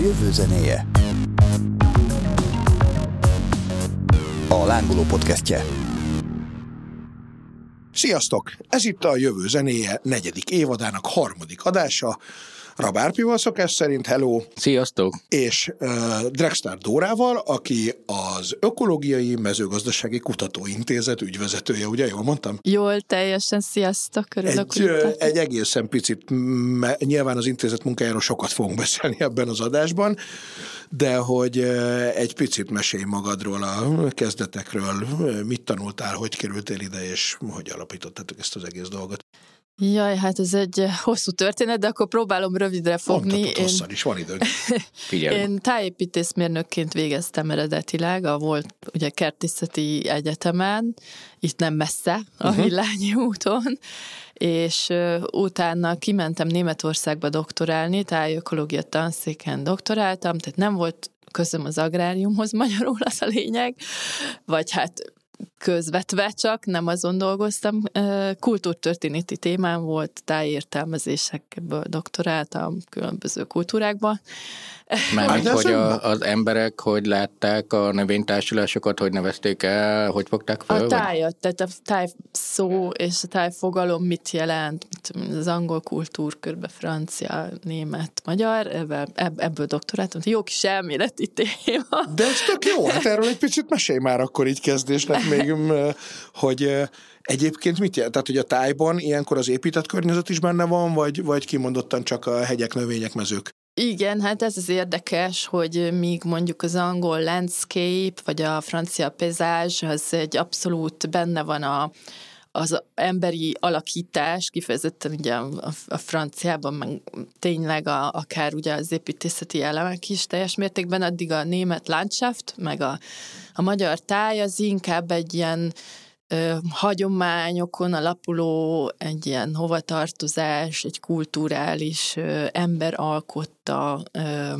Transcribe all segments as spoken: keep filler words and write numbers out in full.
jövő zenéje. A Lángoló podcastje. Sziasztok! Ez itt a Jövő zenéje negyedik évadának harmadik adása. Rabárpival szokás szerint, hello! Sziasztok! És uh, Drexler Dórával, aki az Ökológiai Mezőgazdasági Kutatóintézet ügyvezetője, ugye jól mondtam? Jól, teljesen, sziasztok, örülök, egy, uh, egy egészen picit, me, nyilván az intézet munkájáról sokat fogunk beszélni ebben az adásban, de hogy uh, egy picit mesélj magadról, a kezdetekről, mit tanultál, hogy kerültél ide, és hogy alapítottátok ezt az egész dolgot. Jaj, hát ez egy hosszú történet, de akkor próbálom rövidre fogni. Mondhatod hosszan is, van időnk. Én tájépítészmérnökként végeztem eredetileg, a volt ugye Kertészeti Egyetemen, itt nem messze, a uh-huh. Villányi úton, és uh, utána kimentem Németországba doktorálni, tájökológia tanszéken doktoráltam, tehát nem volt közöm az agráriumhoz, magyarul az a lényeg, vagy hát közvetve csak, nem azon dolgoztam. Kultúrtörténeti témám volt, tájértelmezésekből doktoráltam különböző kultúrákban. Mármint, hogy a, az emberek hogy látták a növénytársulásokat, hogy nevezték el, hogy fogták fel? A tájat, tehát a tájszó és a tájfogalom mit jelent, az angol kultúr, körbe francia, német, magyar, ebből, ebből doktoráltam. Jó kis elméleti téma. De ez tök jó, hát erről egy picit mesélj már akkor így kezdésnek még, hogy egyébként mit jelent? Tehát, hogy a tájban ilyenkor az épített környezet is benne van, vagy, vagy kimondottan csak a hegyek, növények, mezők? Igen, hát ez az érdekes, hogy míg mondjuk az angol landscape, vagy a francia paysage, az egy abszolút benne van a, az emberi alakítás, kifejezetten ugye a, a franciában, meg tényleg a, akár ugye az építészeti elemek is teljes mértékben, addig a német Landschaft, meg a, a magyar táj az inkább egy ilyen Ö, hagyományokon alapuló egy ilyen hovatartozás, egy kulturális ö, ember alkotta ö,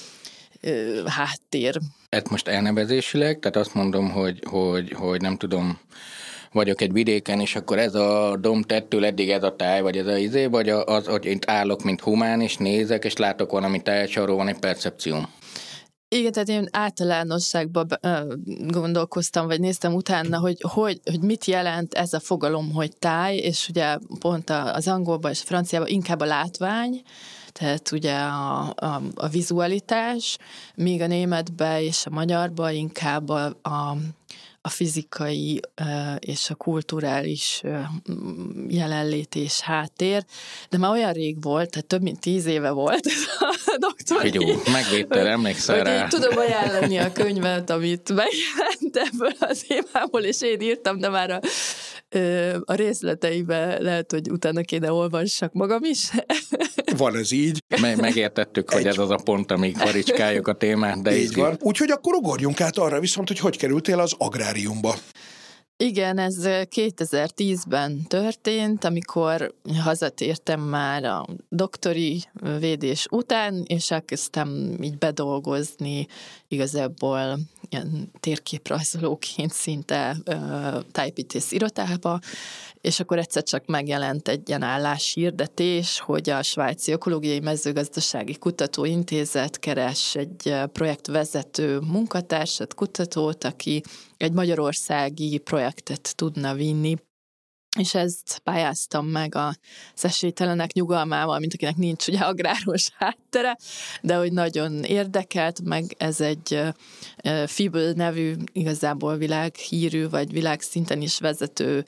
ö, háttér. Ez most elnevezésileg, tehát azt mondom, hogy, hogy, hogy nem tudom, vagyok egy vidéken, és akkor ez a domtettől eddig ez a táj, vagy ez a izé, vagy az, hogy én állok, mint humán, és nézek, és látok valami tájat, és arról van egy percepcióm. Igen, tehát én általánosságban gondolkoztam, vagy néztem utána, hogy, hogy, hogy mit jelent ez a fogalom, hogy táj, és ugye pont az angolban és a franciában inkább a látvány, tehát ugye a, a, a vizualitás, míg a németben és a magyarban inkább a, a a fizikai és a kulturális jelenlét és háttér, de már olyan rég volt, tehát több mint tíz éve volt ez a doktori. Figyú, megvédtél, emlékszel rá. Én tudom ajánlani a könyvet, amit megjelent ebből az évából, és én írtam, de már a, a részleteiben lehet, hogy utána kéne olvassak magam is. Van ez így. Me- megértettük, hogy egy... ez az a pont, amíg karicskáljuk a témát, de így, így van. Úgyhogy akkor ugorjunk át arra viszont, hogy hogy kerültél az agráriumba. Igen, ez kétezer-tízben történt, amikor hazatértem már a doktori védés után, és elkezdtem így bedolgozni igazából ilyen térképrajzolóként szinte tájépítész irodába, és akkor egyszer csak megjelent egy ilyen álláshirdetés, hogy a Svájci Ökológiai Mezőgazdasági Kutatóintézet keres egy projektvezető munkatársat, kutatót, aki egy magyarországi projektet tudna vinni, és ezt pályáztam meg az esélytelenek nyugalmával, mint akinek nincs ugye agráros háttere, de hogy nagyon érdekelt, meg ez egy F I B L nevű, igazából világhírű, vagy világszinten is vezető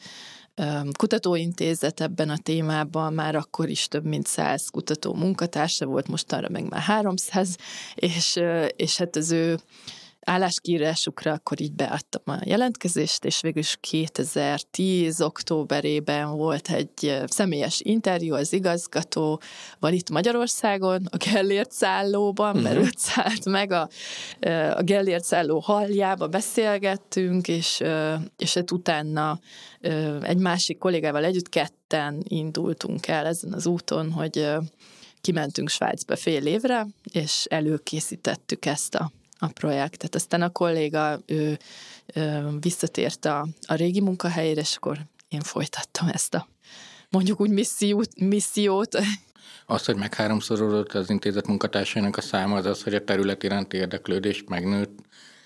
kutatóintézet ebben a témában, már akkor is több mint száz kutató munkatársa volt, mostanra meg már háromszáz, és, és hát az ő álláskiírásukra akkor így beadtam a jelentkezést, és végül is kétezer-tíz októberében volt egy személyes interjú az igazgatóval itt Magyarországon, a Gellért szállóban, mert uh-huh. őt szállt meg a, a Gellért szálló haljába, beszélgettünk, és, és hát utána egy másik kollégával együtt ketten indultunk el ezen az úton, hogy kimentünk Svájcba fél évre, és előkészítettük ezt a a projektet. Aztán a kolléga, ő, ő visszatért a, a régi munkahelyére, és akkor én folytattam ezt a mondjuk úgy missziót. missziót. Az, hogy megháromszorozódott az intézet munkatársainak a száma, az az, hogy a terület iránti érdeklődés megnőtt,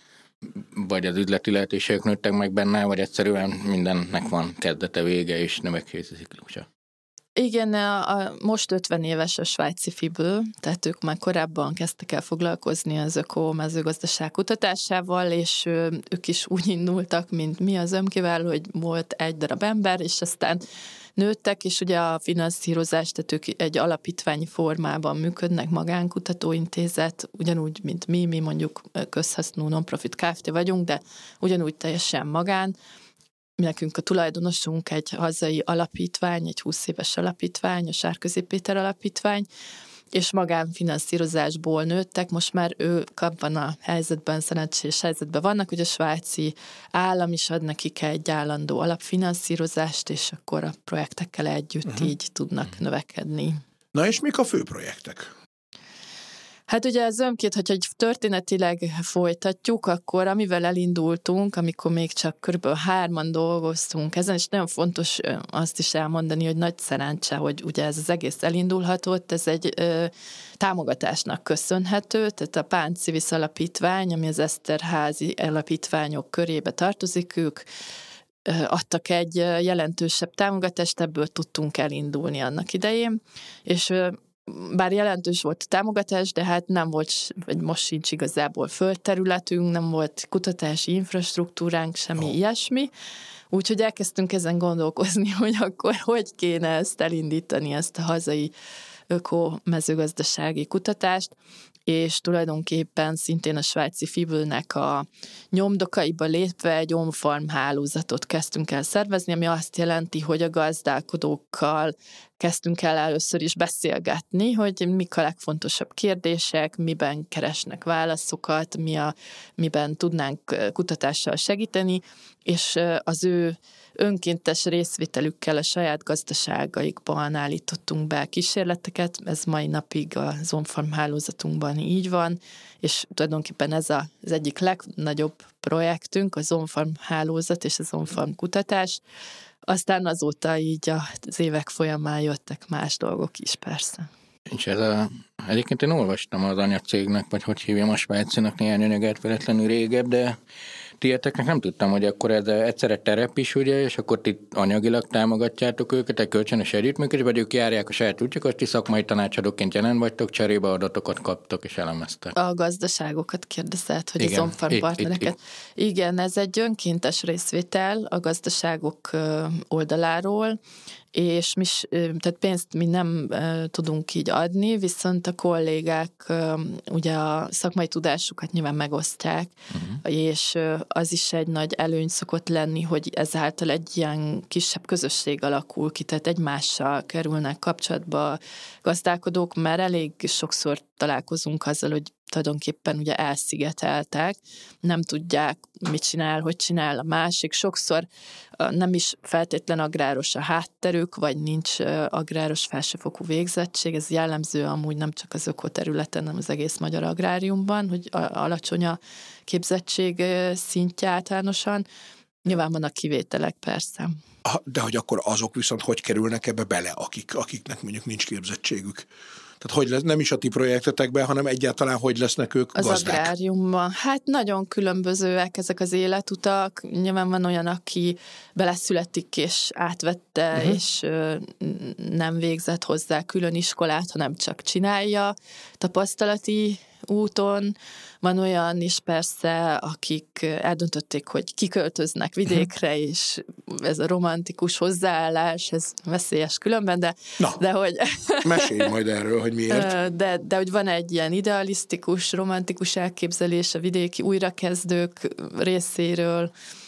vagy az üzleti lehetőségek nőttek meg benne, vagy egyszerűen mindennek van kezdete, vége és növekvési ciklusa. Igen, a, a, most ötven éves a svájci Fibl, tehát ők már korábban kezdtek el foglalkozni az öko-mezőgazdaság kutatásával, és ő, ők is úgy indultak, mint mi az Ömkével, hogy volt egy darab ember, és aztán nőttek, és ugye a finanszírozás, tehát ők egy alapítványi formában működnek, magánkutatóintézet, ugyanúgy, mint mi, mi mondjuk közhasznú non-profit Kft. Vagyunk, de ugyanúgy teljesen magán. Nekünk a tulajdonosunk egy hazai alapítvány, egy húsz éves alapítvány, a Sárközi Péter alapítvány, és magánfinanszírozásból nőttek, most már ők abban a helyzetben, szerencsés helyzetben vannak, hogy a svájci állam is ad nekik egy állandó alapfinanszírozást, és akkor a projektekkel együtt uh-huh. így tudnak növekedni. Na és mik a fő projektek? Hát ugye az Ömkét, hogyha történetileg folytatjuk, akkor amivel elindultunk, amikor még csak körülbelül hárman dolgoztunk ezen, és nagyon fontos azt is elmondani, hogy nagy szerencse, hogy ugye ez az egész elindulhatott, ez egy ö, támogatásnak köszönhető, tehát a Pán Civis Alapítvány, ami az Eszterházy alapítványok körébe tartozik, ők adtak egy jelentősebb támogatást, ebből tudtunk elindulni annak idején, és bár jelentős volt a támogatás, de hát nem volt, vagy most sincs igazából földterületünk, nem volt kutatási infrastruktúránk, semmi oh. ilyesmi, úgyhogy elkezdtünk ezen gondolkozni, hogy akkor hogy kéne ezt elindítani, ezt a hazai öko-mezőgazdasági kutatást, és tulajdonképpen szintén a svájci Fiblnek a nyomdokaiba lépve egy on-farm hálózatot kezdtünk el szervezni, ami azt jelenti, hogy a gazdálkodókkal kezdtünk el először is beszélgetni, hogy mik a legfontosabb kérdések, miben keresnek válaszokat, mi a, miben tudnánk kutatással segíteni, és az ő önkéntes részvételükkel a saját gazdaságaikban állítottunk be kísérleteket, ez mai napig az on-farm hálózatunkban így van, és tulajdonképpen ez a, az egyik legnagyobb projektünk, az on-farm hálózat és az on-farm kutatás. Aztán azóta így az évek folyamán jöttek más dolgok is, persze. És ez a, egyébként én olvastam az anyacégnek, vagy hogy hívjam a svájcinak néhány anyagát véletlenül régebb, de tieteknek nem tudtam, hogy akkor ez egyszerre terep is, ugye, és akkor ti anyagilag támogatjátok őket, egy kölcsönös együttműködés, vagy ők járják a saját útjukat, ti szakmai tanácsadóként jelen vagytok, cserébe adatokat kaptok és elemeztek. A gazdaságokat kérdezett, hogy igen, az on-farm partnereket. Itt, itt. Igen, ez egy önkéntes részvétel a gazdaságok oldaláról, és mi, tehát pénzt mi nem tudunk így adni, viszont a kollégák ugye a szakmai tudásukat nyilván megosztják, uh-huh. és az is egy nagy előny szokott lenni, hogy ezáltal egy ilyen kisebb közösség alakul ki, tehát egymással kerülnek kapcsolatba gazdálkodók, mert elég sokszor találkozunk azzal, hogy tulajdonképpen ugye elszigeteltek, nem tudják, mit csinál, hogy csinál a másik. Sokszor nem is feltétlen agráros a hátterük, vagy nincs agráros felsőfokú végzettség. Ez jellemző amúgy nem csak az ökoterületen, hanem az egész magyar agráriumban, hogy alacsony a képzettség szintje általánosan. Nyilván vannak kivételek, persze. De hogy akkor azok viszont hogy kerülnek ebbe bele, akik, akiknek mondjuk nincs képzettségük? Tehát hogy lesz, nem is a ti projektetekben, hanem egyáltalán hogy lesznek ők az gazdák? Az agráriumban. Hát nagyon különbözőek ezek az életutak. Nyilván van olyan, aki beleszületik és átvette, uh-huh. és ö, nem végzett hozzá külön iskolát, hanem csak csinálja tapasztalati úton. Van olyan is persze, akik eldöntötték, hogy kiköltöznek vidékre, és ez a romantikus hozzáállás, ez veszélyes különben, de, Na, de hogy... mesélj majd erről, hogy miért. De, de hogy van egy ilyen idealisztikus, romantikus elképzelés a vidéki újrakezdők részéről,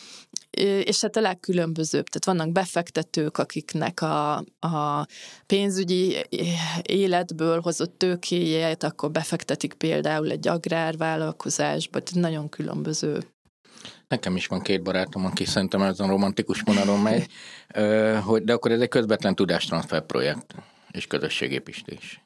és hát a legkülönbözőbb. Tehát vannak befektetők, akiknek a, a pénzügyi életből hozott tőkéjét, akkor befektetik például egy agrárvállalkozásba, tehát nagyon különböző. Nekem is van két barátom, aki szerintem ezen romantikus vonalon megy, de akkor ez egy közvetlen tudástranszfer projekt és közösségépítés.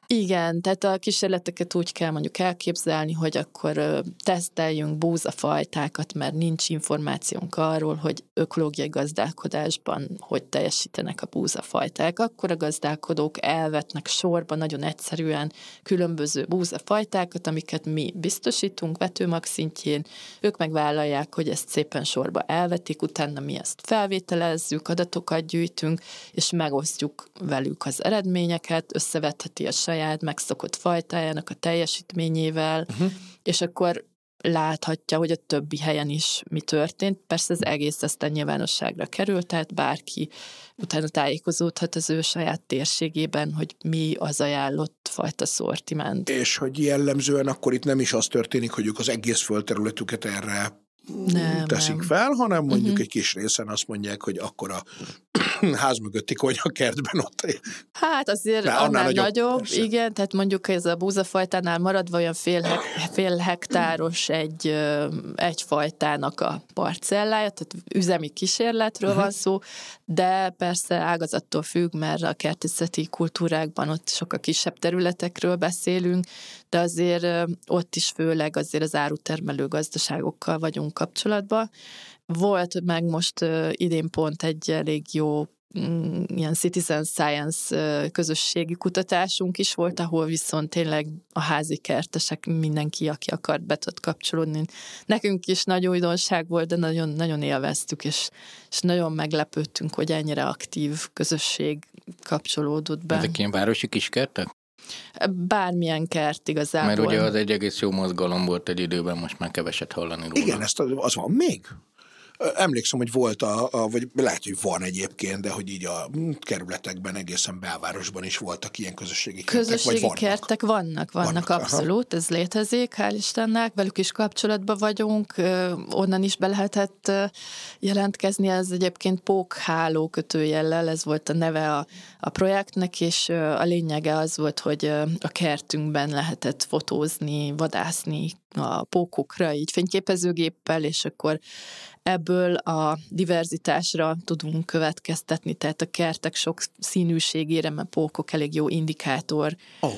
Igen, tehát a kísérleteket úgy kell mondjuk elképzelni, hogy akkor ö, teszteljünk búzafajtákat, mert nincs információnk arról, hogy ökológiai gazdálkodásban hogy teljesítenek a búzafajták. Akkor a gazdálkodók elvetnek sorba nagyon egyszerűen különböző búzafajtákat, amiket mi biztosítunk vetőmag szintjén, ők megvállalják, hogy ezt szépen sorba elvetik, utána mi ezt felvételezzük, adatokat gyűjtünk, és megosztjuk velük az eredményeket, összevetheti a saját megszokott fajtájának a teljesítményével, uh-huh. és akkor láthatja, hogy a többi helyen is mi történt. Persze az egész aztán nyilvánosságra került, tehát bárki utána tájékozódhat az ő saját térségében, hogy mi az ajánlott fajta szortiment. És hogy jellemzően akkor itt nem is az történik, hogy ők az egész földterületüket erre nem, teszik nem. fel, hanem mondjuk uh-huh. egy kis részen azt mondják, hogy akkor a ház mögötti konyhakertben ott. Hát azért Már annál nagyobb, nagyobb igen, tehát mondjuk ez a búzafajtánál maradva olyan fél, hek, fél hektáros egy, egy fajtának a parcellája, tehát üzemi kísérletről uh-huh. van szó, de persze ágazattól függ, mert a kertészeti kultúrákban ott sokkal kisebb területekről beszélünk, de azért ott is főleg azért az árutermelő gazdaságokkal vagyunk kapcsolatban. Volt meg most uh, idén pont egy elég jó mm, ilyen citizen science uh, közösségi kutatásunk is volt, ahol viszont tényleg a házi kertesek, mindenki, aki akart, be tud kapcsolódni. Nekünk is nagy újdonság volt, de nagyon, nagyon élveztük, és, és nagyon meglepődtünk, hogy ennyire aktív közösség kapcsolódott be. Ezek ilyen városi kiskertek? Bármilyen kert igazából. Mert ugye az egy egész jó mozgalom volt egy időben, most már keveset hallani róla. Igen, ezt az van még. Emlékszem, hogy volt, a, a, vagy lehet, hogy van egyébként, de hogy így a kerületekben, egészen belvárosban is voltak ilyen közösségi kertek, közösségi vagy vannak? kertek vannak, vannak, vannak abszolút, aha. Ez létezik, hál' Istennek, velük is kapcsolatban vagyunk, onnan is be lehetett jelentkezni, ez egyébként pókháló kötőjellel, ez volt a neve a, a projektnek, és a lényege az volt, hogy a kertünkben lehetett fotózni, vadászni a pókokra, így fényképezőgéppel, és akkor ebből a diverzitásra tudunk következtetni, tehát a kertek sok színűségére, mert pókok elég jó indikátor oh.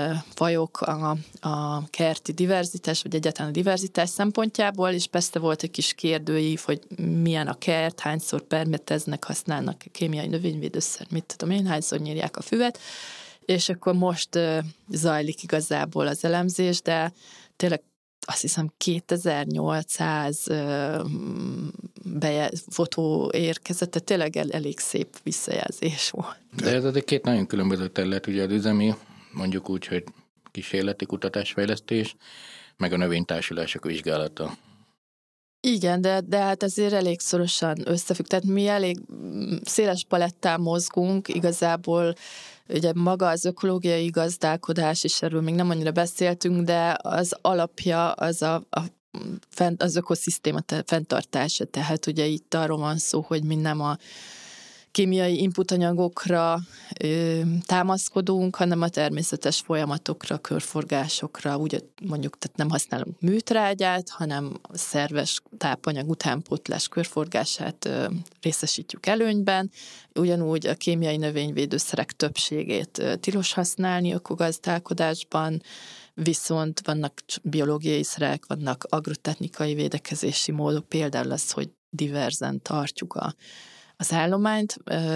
fajok a, a kerti diverzitás, vagy egyáltalán a diverzitás szempontjából, és persze volt egy kis kérdőív, hogy milyen a kert, hányszor permeteznek, használnak kémiai növényvédőszer, mit tudom én, hányszor nyírják a füvet, és akkor most zajlik igazából az elemzés, de tényleg azt hiszem kétezer-nyolcszáz beje, fotó érkezett, tehát tényleg el, elég szép visszajelzés volt. De ez azért két nagyon különböző terület, ugye az üzemi, mondjuk úgy, hogy kísérleti kutatásfejlesztés, meg a növénytársulások vizsgálata. Igen, de, de hát azért elég szorosan összefügg, tehát mi elég széles palettán mozgunk, igazából ugye maga az ökológiai gazdálkodás, és erről még nem annyira beszéltünk, de az alapja az a, a az ökoszisztéma fenntartása, tehát ugye itt arról van szó, hogy mi nem a kémiai inputanyagokra ö, támaszkodunk, hanem a természetes folyamatokra, körforgásokra, úgy mondjuk, tehát nem használunk műtrágyát, hanem a szerves tápanyag utánpótlás körforgását ö, részesítjük előnyben. Ugyanúgy a kémiai növényvédőszerek többségét ö, tilos használni ökogazdálkodásban, viszont vannak biológiai szerek, vannak agrotechnikai védekezési módok, például az, hogy diverzen tartjuk a az állományt,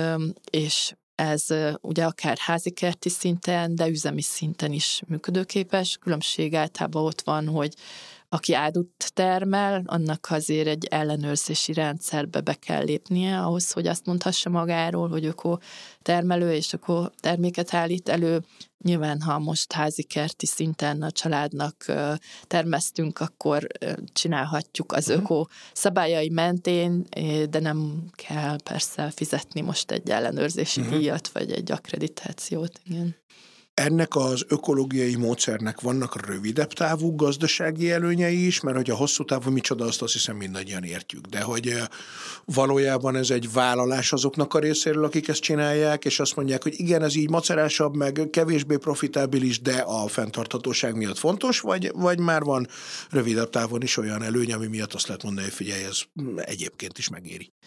és ez ugye akár házikerti szinten, de üzemi szinten is működőképes. Különbség általában ott van, hogy aki árut termel, annak azért egy ellenőrzési rendszerbe be kell lépnie ahhoz, hogy azt mondhassa magáról, hogy öko termelő és öko terméket állít elő. Nyilván, ha most házi-kerti szinten a családnak termesztünk, akkor csinálhatjuk az öko szabályai mentén, de nem kell persze fizetni most egy ellenőrzési uh-huh. díjat, vagy egy akkreditációt. Igen. Ennek az ökológiai módszernek vannak rövidebb távú gazdasági előnyei is, mert hogy a hosszú távú micsoda, azt azt hiszem mindannyian értjük, de hogy valójában ez egy vállalás azoknak a részéről, akik ezt csinálják, és azt mondják, hogy igen, ez így macerásabb, meg kevésbé profitábilis, de a fenntarthatóság miatt fontos, vagy, vagy már van rövidebb távon is olyan előny, ami miatt azt lehet mondani, hogy figyelj, ez egyébként is megéri.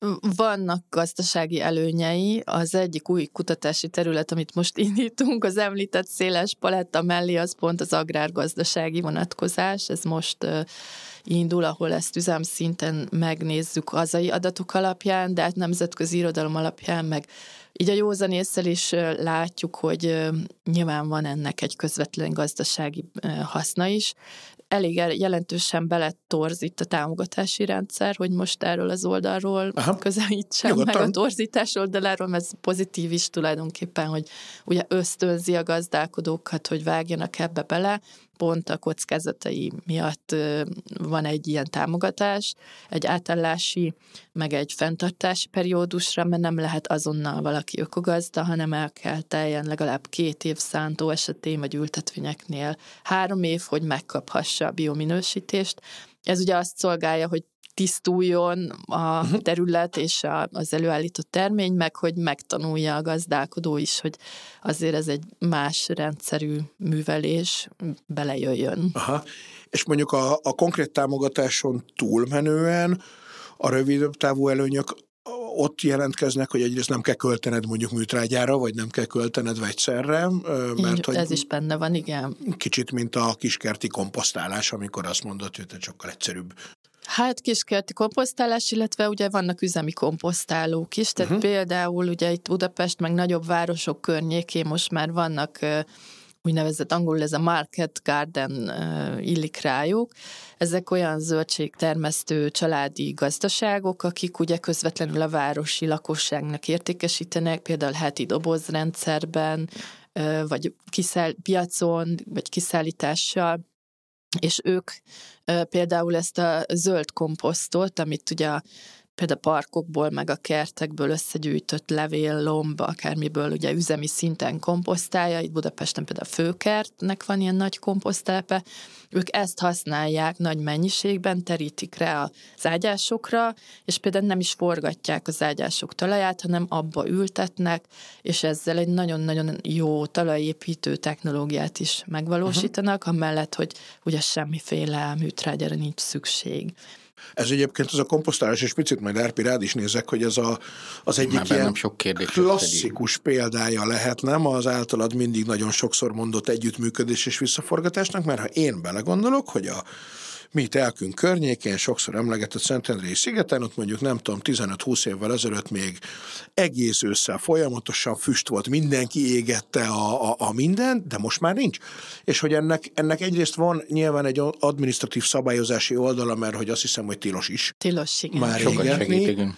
Vannak gazdasági előnyei. Az egyik új kutatási terület, amit most indítunk, az említett széles paletta mellé, az pont az agrárgazdasági vonatkozás. Ez most uh, indul, ahol ezt üzemszinten megnézzük hazai adatok alapján, de hát nemzetközi irodalom alapján, meg így a józan ésszel is látjuk, hogy nyilván van ennek egy közvetlen gazdasági haszna is. Elég jelentősen beletorzít a támogatási rendszer, hogy most erről az oldalról Aha. közelítsem Nyugodtan. meg a torzítás oldaláról, ez pozitív is tulajdonképpen, hogy ugye ösztönzi a gazdálkodókat, hogy vágjanak ebbe bele, pont a kockázatai miatt van egy ilyen támogatás, egy átállási, meg egy fenntartási periódusra, mert nem lehet azonnal valaki ökogazda, hanem el kell teljen legalább két év szántó esetén, vagy ültetvényeknél három év, hogy megkaphassa a biominősítést. Ez ugye azt szolgálja, hogy tisztuljon a terület és az előállított termény, meg hogy megtanulja a gazdálkodó is, hogy azért ez egy más rendszerű művelés, belejöjjön. Aha. És mondjuk a, a konkrét támogatáson túlmenően a rövidebb távú előnyök ott jelentkeznek, hogy egyrészt nem kell költened mondjuk műtrágyára, vagy nem kell költened vegyszerre. Mert Így, ez is benne van, igen. Kicsit, mint a kiskerti komposztálás, amikor azt mondod, hogy ez sokkal egyszerűbb. Hát kiskerti komposztálás, illetve ugye vannak üzemi komposztálók is, tehát uh-huh. például ugye itt Budapest, meg nagyobb városok környékén most már vannak úgynevezett angolul ez a market garden illik rájuk. Ezek olyan zöldségtermesztő családi gazdaságok, akik ugye közvetlenül a városi lakosságnak értékesítenek, például heti dobozrendszerben, vagy kiszáll, piacon, vagy kiszállítással, és ők például ezt a zöld komposztot, amit ugye a, például a parkokból, meg a kertekből összegyűjtött levél, lomb, akármiből ugye üzemi szinten komposztálja, itt Budapesten például a Főkertnek van ilyen nagy komposztelepe, ők ezt használják nagy mennyiségben, terítik rá az ágyásokra, és például nem is forgatják az ágyások talaját, hanem abba ültetnek, és ezzel egy nagyon-nagyon jó talajépítő technológiát is megvalósítanak, uh-huh. amellett, hogy ugye semmiféle műtrágyára nincs szükség. Ez egyébként az a komposztálás, és picit majd Árpi rád is nézek, hogy ez a, az egyik Már ilyen sok klasszikus példája lehet, nem az általad mindig nagyon sokszor mondott együttműködés és visszaforgatásnak, mert ha én belegondolok, hogy a mi telkünk környékén, sokszor emlegetett Szentendrei szigeten, ott mondjuk nem tudom, tizenöt-húsz évvel ezelőtt még egész ősszel folyamatosan füst volt, mindenki égette a, a, a mindent, de most már nincs. És hogy ennek, ennek egyrészt van nyilván egy adminisztratív szabályozási oldala, mert hogy azt hiszem, hogy tilos is. Tilos, igen. Már égetni.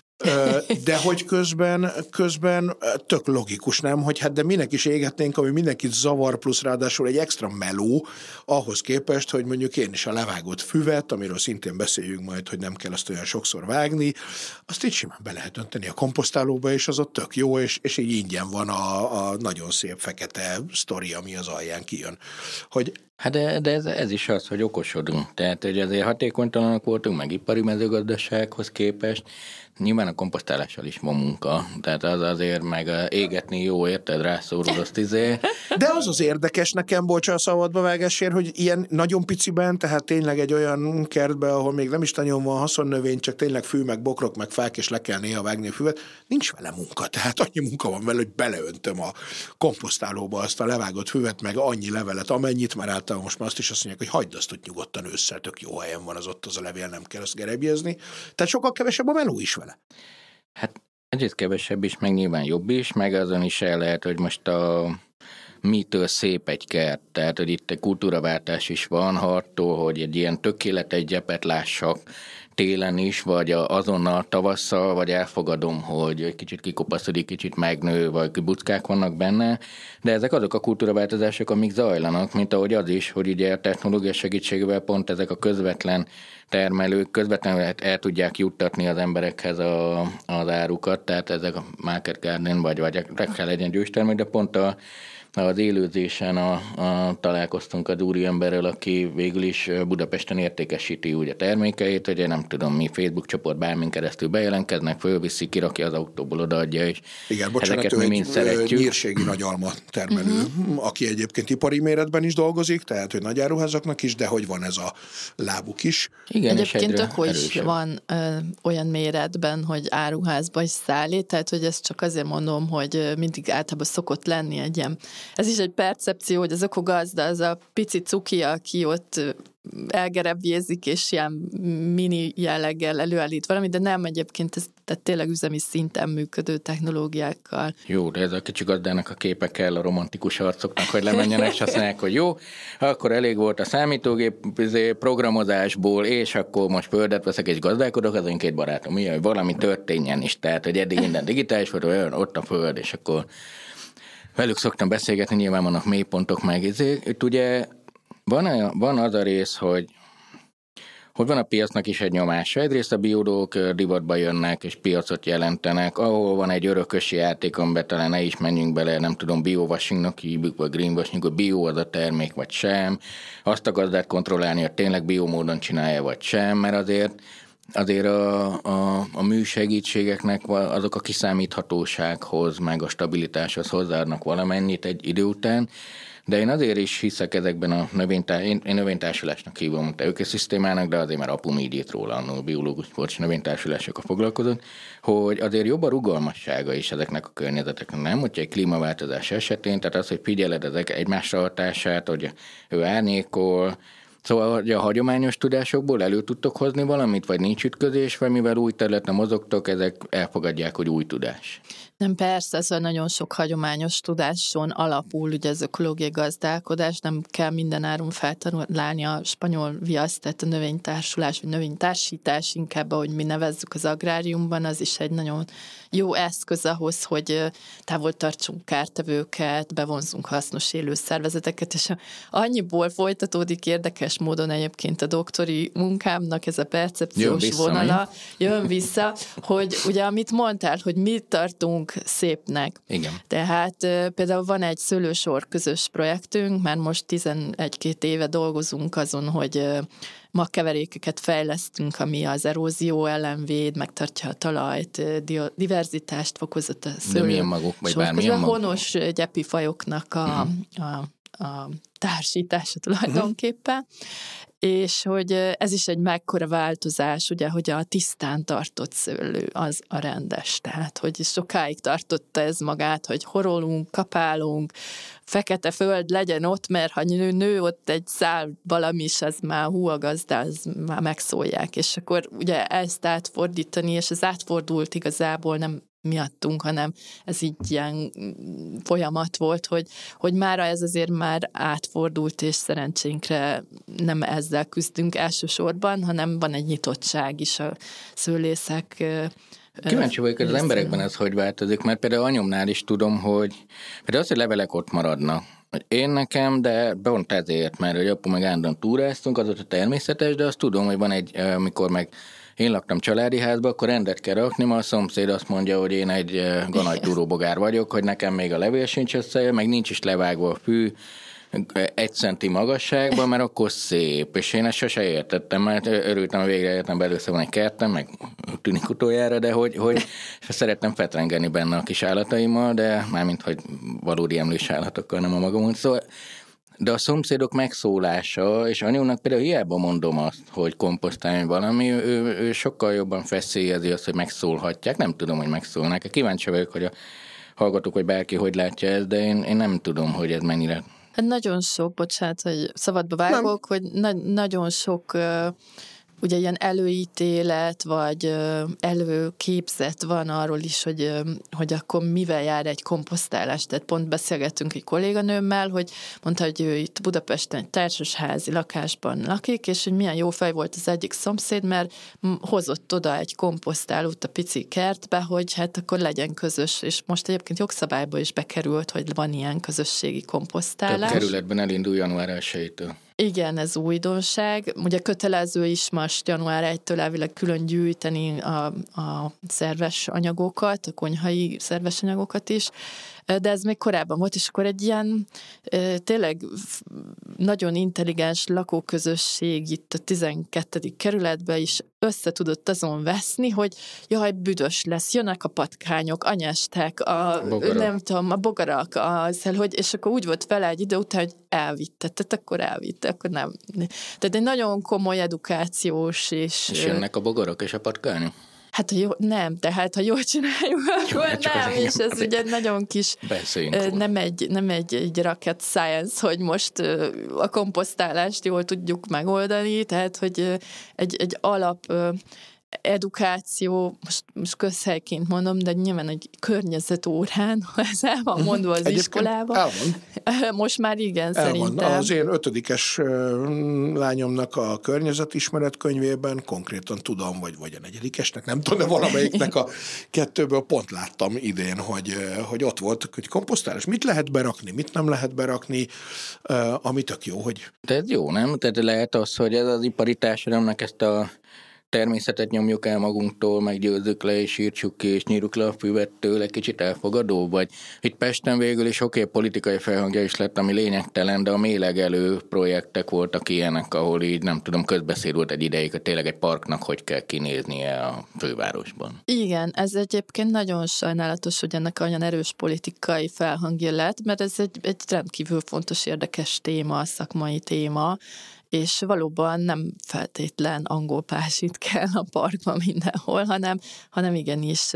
De hogy közben, közben tök logikus, nem? Hogy hát de minek is égetnénk, ami mindenkit zavar, plusz ráadásul egy extra meló, ahhoz képest, hogy mondjuk én is a levágott füvet, amiről szintén beszéljünk majd, hogy nem kell azt olyan sokszor vágni, azt így simán be lehet önteni a komposztálóba, és az ott tök jó, és, és így ingyen van a, a nagyon szép fekete sztori, ami az alján kijön. Hogy Hát de, de ez, ez is az, hogy okosodunk. Tehát, hogy azért hatékonytalanok voltunk, meg ipari mezőgazdasághoz képest. Nyilván a komposztálással is van munka. Tehát az azért meg égetni jó, érted, rászórul azt izé. De az az érdekes nekem, bocs, a szabadba vágásért, hogy ilyen nagyon piciben, tehát tényleg egy olyan kertben, ahol még nem is nagyon van haszonnövény, csak tényleg fű, meg bokrok, meg fák, és le kell néha vágni a füvet, nincs vele munka. Tehát annyi munka van vele, hogy beleöntöm a komposztálóba azt a levágott füvet, meg annyi levelet, amennyit, már általában most már azt is azt mondják, hogy hagyd azt ott nyugodtan ősszel, tök jó helyen van az ott az a levél, nem kell azt gerebjezni. Tehát sokkal kevesebb a meló is vele. Hát egyrészt kevesebb is, meg nyilván jobb is, meg azon is el lehet, hogy most a mitől szép egy kert, tehát hogy itt egy kultúraváltás is van, ha attól, hogy egy ilyen tökéletes gyepet lássak télen is, vagy azonnal tavasszal, vagy elfogadom, hogy egy kicsit kikopaszodik, kicsit megnő, vagy buckák vannak benne, de ezek azok a kultúraváltozások, amik zajlanak, mint ahogy az is, hogy ugye a technológia segítségével pont ezek a közvetlen termelők közvetlenül el, el tudják juttatni az emberekhez a, az árukat, tehát ezek a market garden, vagy, vagy kell legyen győztermék, de pont a az élőzésen a, a, találkoztunk az úriemberrel, aki végül is Budapesten értékesíti úgy a termékeit, hogy nem tudom mi, Facebook csoport bármin keresztül bejelentkeznek, fölviszi, kirakja az autóból, odaadja, és igen, bocsánat, ő mi mind szeretjük. Nyírségi nagyalma termelő, uh-huh. aki egyébként ipari méretben is dolgozik, tehát hogy nagy áruházaknak is, de hogy van ez a lábuk is. Igen, egyébként akkor is van ö, olyan méretben, hogy áruházba is szállít, tehát hogy ezt csak azért mondom, hogy mindig általában szokott lenni egy ilyen. Ez is egy percepció, hogy az ökogazda, az a pici cuki, aki ott elgerebjézik, és ilyen mini jelleggel előállít valamit, de nem egyébként, ez tehát tényleg üzemi szinten működő technológiákkal. Jó, de ez a kicsi gazdának a képe kell a romantikus arcoknak, hogy lemenjenek, és azt mondják, hogy jó, akkor elég volt a számítógép programozásból, és akkor most földet veszek és gazdálkodok, az én két barátom, hogy valami történjen is, tehát, hogy eddig minden digitális volt, olyan ott a föld, és akkor velük szoktam beszélgetni, nyilván vannak mélypontok meg. Itt ugye van, van az a rész, hogy, hogy van a piacnak is egy nyomása. Egyrészt a biodók divatba jönnek, és piacot jelentenek, ahol van egy örökösi játék, amiben talán ne is menjünk bele, nem tudom, biowashingnak hívjuk, vagy greenwashing, hogy bio az a termék, vagy sem. Azt a gazdát kontrollálni, hogy tényleg biomódon csinálja, vagy sem, mert azért Azért a, a, a műsegítségeknek azok a kiszámíthatósághoz, meg a stabilitáshoz hozzáadnak valamennyit egy idő után, de én azért is hiszek ezekben a növénytársulásnak, én, én növénytársulásnak hívom, te ökoszisztémának, de azért már apu még írt róla, annól biológus volt, és növénytársulásokkal foglalkozott, hogy azért jobb a rugalmassága is ezeknek a környezeteknek, nem? Hogyha egy klímaváltozás esetén, tehát az, hogy figyeled ezek egymásra hatását, hogy ő árnyékol. Szóval, hogy a hagyományos tudásokból elő tudtok hozni valamit, vagy nincs ütközés, vagy mivel új területen mozogtok, ezek elfogadják, hogy új tudás? Nem, persze, ez nagyon sok hagyományos tudáson alapul, ugye az ökológiai gazdálkodás, nem kell mindenáron feltalálni a spanyol viaszt, tehát a növénytársulás, vagy növénytársítás, inkább ahogy mi nevezzük az agráriumban, az is egy nagyon jó eszköz ahhoz, hogy távol tartsunk kártevőket, bevonzunk hasznos élő szervezeteket, és annyiból folytatódik érdekes módon egyébként a doktori munkámnak ez a percepciós jön vissza, vonala, mi? jön vissza, hogy ugye amit mondtál, hogy mit tartunk szépnek. Igen. Tehát például van egy szőlősor közös projektünk, már most tizenegy-két éve dolgozunk azon, hogy magkeverékeket fejlesztünk, ami az erózió ellen véd, megtartja a talajt, diverzitást fokozott a szőlő. De milyen maguk, vagy bármilyen maguk? Honos gyepi fajoknak a, uh-huh. a, a társítása tulajdonképpen. Uh-huh. És hogy ez is egy mekkora változás, ugye, hogy a tisztán tartott szőlő az a rendes. Tehát, hogy sokáig tartotta ez magát, hogy horolunk, kapálunk, fekete föld legyen ott, mert ha nő, nő ott egy szál valami is, az már hú a gazda, az már megszólják. És akkor ugye ezt átfordítani, és ez átfordult igazából nem miattunk, hanem ez így ilyen folyamat volt, hogy, hogy mára ez azért már átfordult, és szerencsénkre nem ezzel küzdünk elsősorban, hanem van egy nyitottság is a szőlészek. Kíváncsi vagyok, hogy az emberekben ez hogy változik, mert például anyomnál is tudom, hogy például az, hogy levelek ott maradnak. Én nekem, de pont ezért, mert hogy apu meg állandóan túráztunk, az ott a természetes, de azt tudom, hogy van egy, amikor meg én laktam családi házba, akkor rendet kell rakni, ma a szomszéd azt mondja, hogy én egy ganajtúróbogár vagyok, hogy nekem még a levél sincs össze, meg nincs is levágva a fű egy centi magasságban, mert akkor szép, és én ezt sose értettem, mert örültem, hogy végre értem belőle van egy kertem, meg tűnik utoljára, de hogy, hogy szerettem fetrengeni benne a kis állataimmal, de mármint, hogy valódi emlős állatokkal, nem a magamon. Szóval de a szomszédok megszólása, és anyónak például hiába mondom azt, hogy komposztálni valami, ő, ő sokkal jobban feszélyezi azt, hogy megszólhatják. Nem tudom, hogy megszólnak. Kíváncsi vagyok, hogy a hallgatók, hogy bárki hogy látja ezt, de én, én nem tudom, hogy ez mennyire. Hát nagyon sok, bocsánat, hogy szabadba vágok, nem. hogy na- nagyon sok uh, ugye ilyen előítélet, vagy előképzet van arról is, hogy, hogy akkor mivel jár egy komposztálás. Tehát pont beszélgettünk egy kolléganőmmel, hogy mondta, hogy ő itt Budapesten egy társasházi lakásban lakik, és hogy milyen jó fej volt az egyik szomszéd, mert hozott oda egy komposztálót a pici kertbe, hogy hát akkor legyen közös, és most egyébként jogszabályba is bekerült, hogy van ilyen közösségi komposztálás. Több kerületben elindul január elsejétől. Igen, ez újdonság. Ugye kötelező is most január elsejétől elvileg külön gyűjteni a, a szerves anyagokat, a konyhai szerves anyagokat is. de ez még korábban volt, és akkor egy ilyen tényleg nagyon intelligens lakóközösség itt a tizenkettedik kerületben is össze tudott azon veszni, hogy jaj, büdös lesz, jönnek a patkányok, anyásták, a, bogarak. nem tudom, a bogarak, az, hogy, és akkor úgy volt vele egy idő után, hogy elvitte, tehát akkor elvitte, akkor nem. Tehát egy nagyon komoly edukációs és... És jönnek a bogarak és a patkányok? Hát, ha jó, nem, tehát ha jól csináljuk, Jó, akkor hát csak nem, az és ez azért. ugye nagyon kis, Beszéljünk nem egy, nem egy, egy rocket science, hogy most a komposztálást jól tudjuk megoldani, tehát, hogy egy, egy alap edukáció, most, most közhelyként mondom, de nyilván egy környezetórán, ha ez el van mondva az Egyébként iskolában. el van. Most már igen, El szerintem. van. Az én ötödikes lányomnak a környezetismeret könyvében konkrétan tudom, vagy, vagy a negyedikesnek, nem tudom, de valamelyiknek a kettőből pont láttam idén, hogy, hogy ott volt, hogy komposztálás. Mit lehet berakni, mit nem lehet berakni, ami tök jó, hogy... Tehát jó, nem? Tehát lehet az, hogy ez az ipari társadalomnak ezt a természetet nyomjuk el magunktól, meggyőzzük le, és írtsuk ki, és nyírjuk le a füvet tőle, kicsit elfogadó, vagy itt Pesten végül is oké, politikai felhangja is lett, ami lényegtelen, de a mélegelő projektek voltak ilyenek, ahol így nem tudom, közbeszéd egy ideig, hogy tényleg egy parknak hogy kell kinéznie a fővárosban. Igen, ez egyébként nagyon sajnálatos, hogy ennek olyan erős politikai felhangja lett, mert ez egy, egy rendkívül fontos, érdekes téma, szakmai téma, és valóban nem feltétlen angol pásit kell a parkban mindenhol, hanem, hanem igenis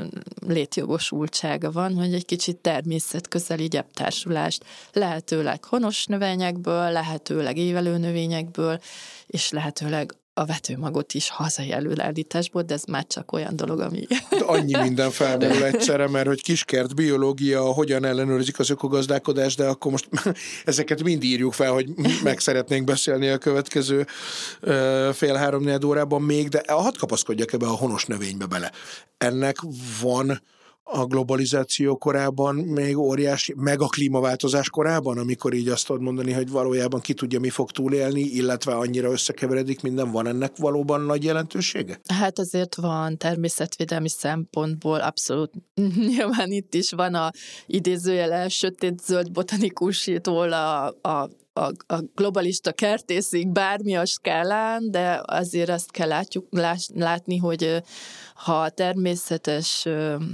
létjogosultsága van, hogy egy kicsit természetközeli gyeptársulást lehetőleg honos növényekből, lehetőleg évelő növényekből, és lehetőleg a vetőmagot is hazai előállításból, de ez már csak olyan dolog, ami... De annyi minden felmerül egyszerre, mert hogy kiskert, biológia, hogyan ellenőrzik az ökogazdálkodást, de akkor most ezeket mind írjuk fel, hogy meg szeretnénk beszélni a következő fél-három-négy órában még, de hadd kapaszkodjak ebbe a honos növénybe bele. Ennek van a globalizáció korában még óriási, meg a klímaváltozás korában, amikor így azt tudod mondani, hogy valójában ki tudja, mi fog túlélni, illetve annyira összekeveredik minden, van ennek valóban nagy jelentősége? Hát azért van természetvédelmi szempontból abszolút, nyilván itt is van a idézőjele sötét-zöld botanikusítól a, a A, a globalista kertészig bármi a skálán, de azért azt kell látjuk, lás, látni, hogy ha a természetes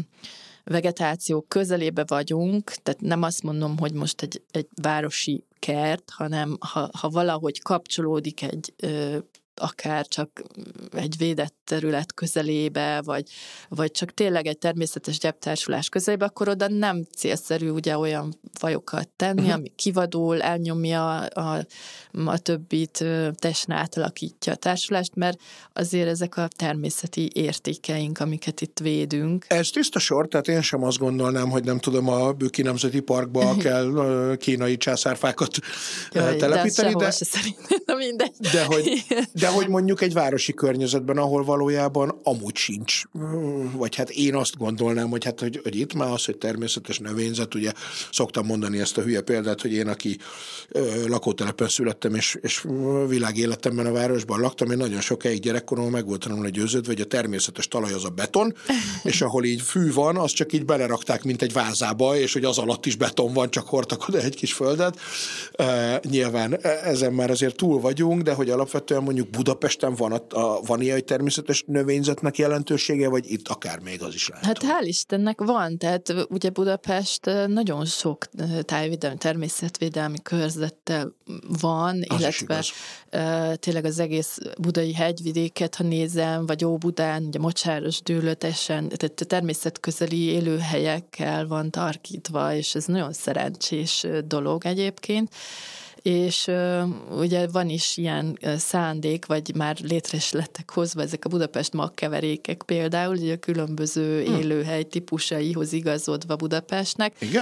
vegetáció közelébe vagyunk, tehát nem azt mondom, hogy most egy, egy városi kert, hanem ha, ha valahogy kapcsolódik egy akár csak egy védett terület közelébe, vagy, vagy csak tényleg egy természetes gyeptársulás közelébe, akkor oda nem célszerű ugye olyan fajokat tenni, uh-huh. ami kivadul, elnyomja a, a többit, teljesen átalakítja a társulást, mert azért ezek a természeti értékeink, amiket itt védünk. Ez tiszta sor, tehát én sem azt gondolnám, hogy nem tudom, a Bükki Nemzeti Parkba kell kínai császárfákat Jaj, telepíteni, de... de, se szerintem mindegy. De hogy, de hogy mondjuk egy városi környezetben, ahol valójában amúgy sincs, vagy hát én azt gondolnám, hogy hát, hogy, hogy itt már az, hogy természetes növényzet, ugye szoktam mondani ezt a hülye példát, hogy én, aki ö, lakótelepen születtem, és, és világéletemben a városban laktam, én nagyon sokáig gyerekkoromban meg voltam volna győződve, hogy a természetes talaj az a beton, és ahol így fű van, azt csak így belerakták, mint egy vázába, és hogy az alatt is beton van, csak hordtak oda egy kis földet. Uh, nyilván ezen már azért túl vagyunk, de hogy alapvetően mondjuk Budapesten van, a, a, van ilyen természetes növényzetnek jelentősége, vagy itt akár még az is lehet? Hát hál' Istennek van, tehát ugye Budapest nagyon sok tájvédelmi, természetvédelmi körzettel van, az illetve tényleg az egész budai hegyvidéket, ha nézem, vagy Óbudán, ugye Mocsáros, Dőlötesen, tehát természetközeli élőhelyekkel van tarkítva, és ez nagyon szerencsés dolog egyébként. És uh, ugye van is ilyen uh, szándék, vagy már létre is lettek hozva ezek a Budapest magkeverékek például, ugye a különböző hmm. élőhely típusaihoz igazodva Budapestnek. Igen?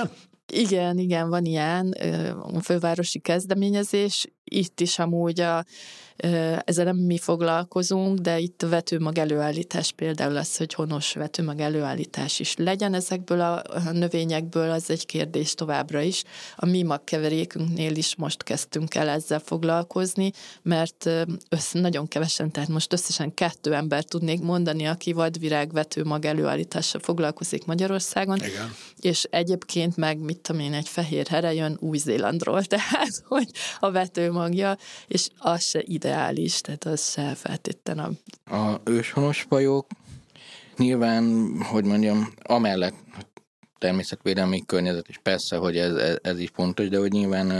Igen, igen, van ilyen a fővárosi kezdeményezés. Itt is amúgy a, ezzel nem mi foglalkozunk, de itt a vetőmag előállítás például az, hogy honos vetőmag előállítás is legyen ezekből a növényekből, az egy kérdés továbbra is. A mi magkeverékünknél is most kezdtünk el ezzel foglalkozni, mert össze, nagyon kevesen, tehát most összesen kettő ember tudnék mondani, aki vadvirág vetőmag előállítással foglalkozik Magyarországon. Igen. És egyébként meg, mit tudom én, egy fehér here jön Új-Zélandról, tehát, hogy a vetőmagja, és az se ideális, tehát az se feltétlenül. A őshonos fajok nyilván, hogy mondjam, amellett természetvédelmi környezet, és persze, hogy ez, ez, ez is fontos, de hogy nyilván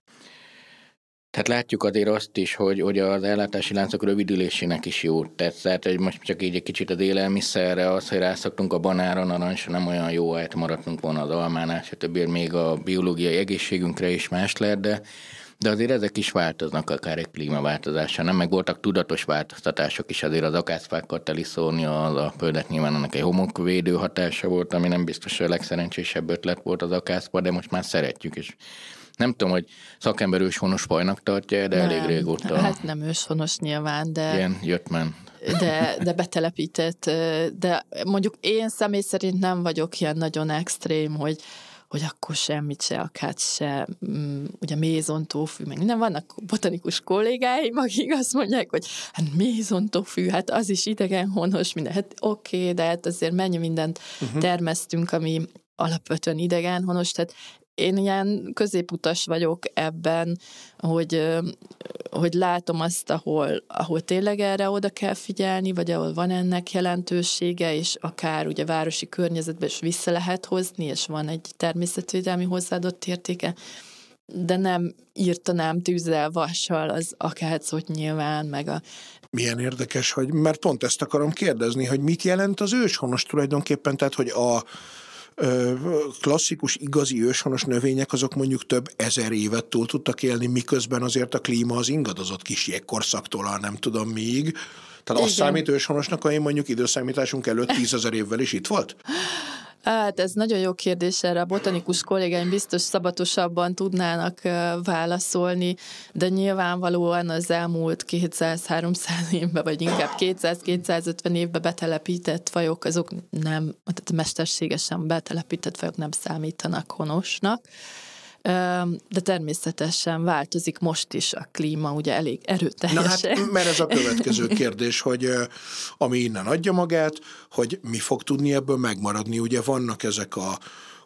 tehát látjuk azért azt is, hogy, hogy az ellátási láncok rövidülésének is jót tett. Tehát, hogy most csak így egy kicsit az élelmiszerre, az, hogy rászoktunk a banára, narancsra, nem olyan jó, hát maradtunk volna az almánál, stb. Még a biológiai egészségünkre is más lehet, de, de azért ezek is változnak, akár egy klímaváltozással. Nem, meg voltak tudatos változtatások is, azért az akácfákkal teliszórni a, a földet, nyilván annak egy homokvédő hatása volt, ami nem biztos, hogy a legszerencsésebb ötlet volt az akácfa, de most már szeretjük is. Nem tudom, hogy szakember őshonos fajnak tartja, de nem, elég régóta. Hát nem őshonos nyilván, de... Igen, jött men. De, de betelepített, de mondjuk én személy szerint nem vagyok ilyen nagyon extrém, hogy, hogy akkor semmit se, akár se, ugye mézontófű, meg nem vannak botanikus kollégáim, akik azt mondják, hogy hát mézontófű, hát az is idegenhonos, minden, hát oké, okay, de hát azért mennyi mindent uh-huh. termesztünk, ami alapvetően idegenhonos, tehát én ilyen középutas vagyok ebben, hogy, hogy látom azt, ahol, ahol tényleg erre oda kell figyelni, vagy ahol van ennek jelentősége, és akár ugye városi környezetben is vissza lehet hozni, és van egy természetvédelmi hozzáadott értéke, de nem írtanám tűzzel, vassal az akácot nyilván, meg a... Milyen érdekes, hogy, mert pont ezt akarom kérdezni, hogy mit jelent az őshonos tulajdonképpen, tehát hogy a klasszikus, igazi őshonos növények, azok mondjuk több ezer évet túl tudtak élni, miközben azért a klíma az ingadozott kis jégkorszaktól, a nem tudom míg. Tehát azt számít őshonosnak, hogy mondjuk időszámításunk előtt tízezer évvel is itt volt? Hát ez nagyon jó kérdés, erre a botanikus kollégáim biztos szabatosabban tudnának válaszolni, de nyilvánvalóan az elmúlt kétszáz-háromszáz évben, vagy inkább kétszáz-kétszázötven évben betelepített fajok, azok nem, tehát mesterségesen betelepített fajok nem számítanak honosnak. De természetesen változik most is a klíma, ugye elég erőteljesen. Na hát, mert ez a következő kérdés, hogy ami innen adja magát, hogy mi fog tudni ebből megmaradni. Ugye vannak ezek a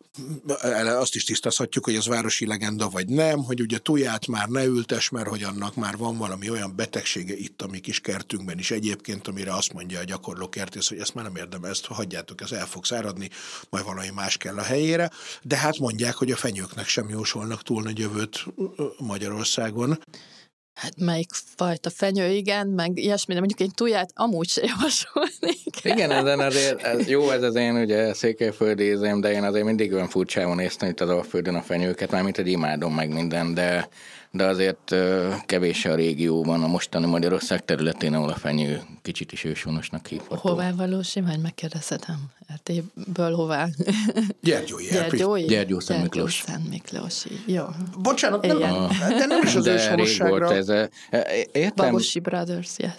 azt is tisztázhatjuk, hogy ez városi legenda vagy nem, hogy ugye tuját már ne ültes, mert hogy annak már van valami olyan betegsége itt a mi kis kertünkben is egyébként, amire azt mondja a gyakorló kertész, hogy ezt már nem érdemel, ezt hagyjátok, ez el fog száradni, majd valami más kell a helyére, de hát mondják, hogy a fenyőknek sem jósolnak túl nagy jövőt Magyarországon. Hát melyik fajta fenyő, igen, meg ilyesmi, de mondjuk én tuját amúgy se javasolnék. Igen, ezen azért, ez, jó, ez az én ugye székelyföldi ízém, de én azért mindig olyan furcsában néztem itt az Alföldön a fenyőket, mármint hogy imádom meg minden, de, de azért kevés a régióban, a mostani Magyarország területén, ahol a fenyő kicsit is őshonosnak hívható. Hová valósi, majd megkérdezhetem. Ertéből hová? Gyergyói. Gyergyói? Gyergyó Szent Miklós. Szent Miklósi. Jó. Bocsánat, nem, a, de nem is az őshonosságra. Ez a, értem. Bagosi Brothers, yes.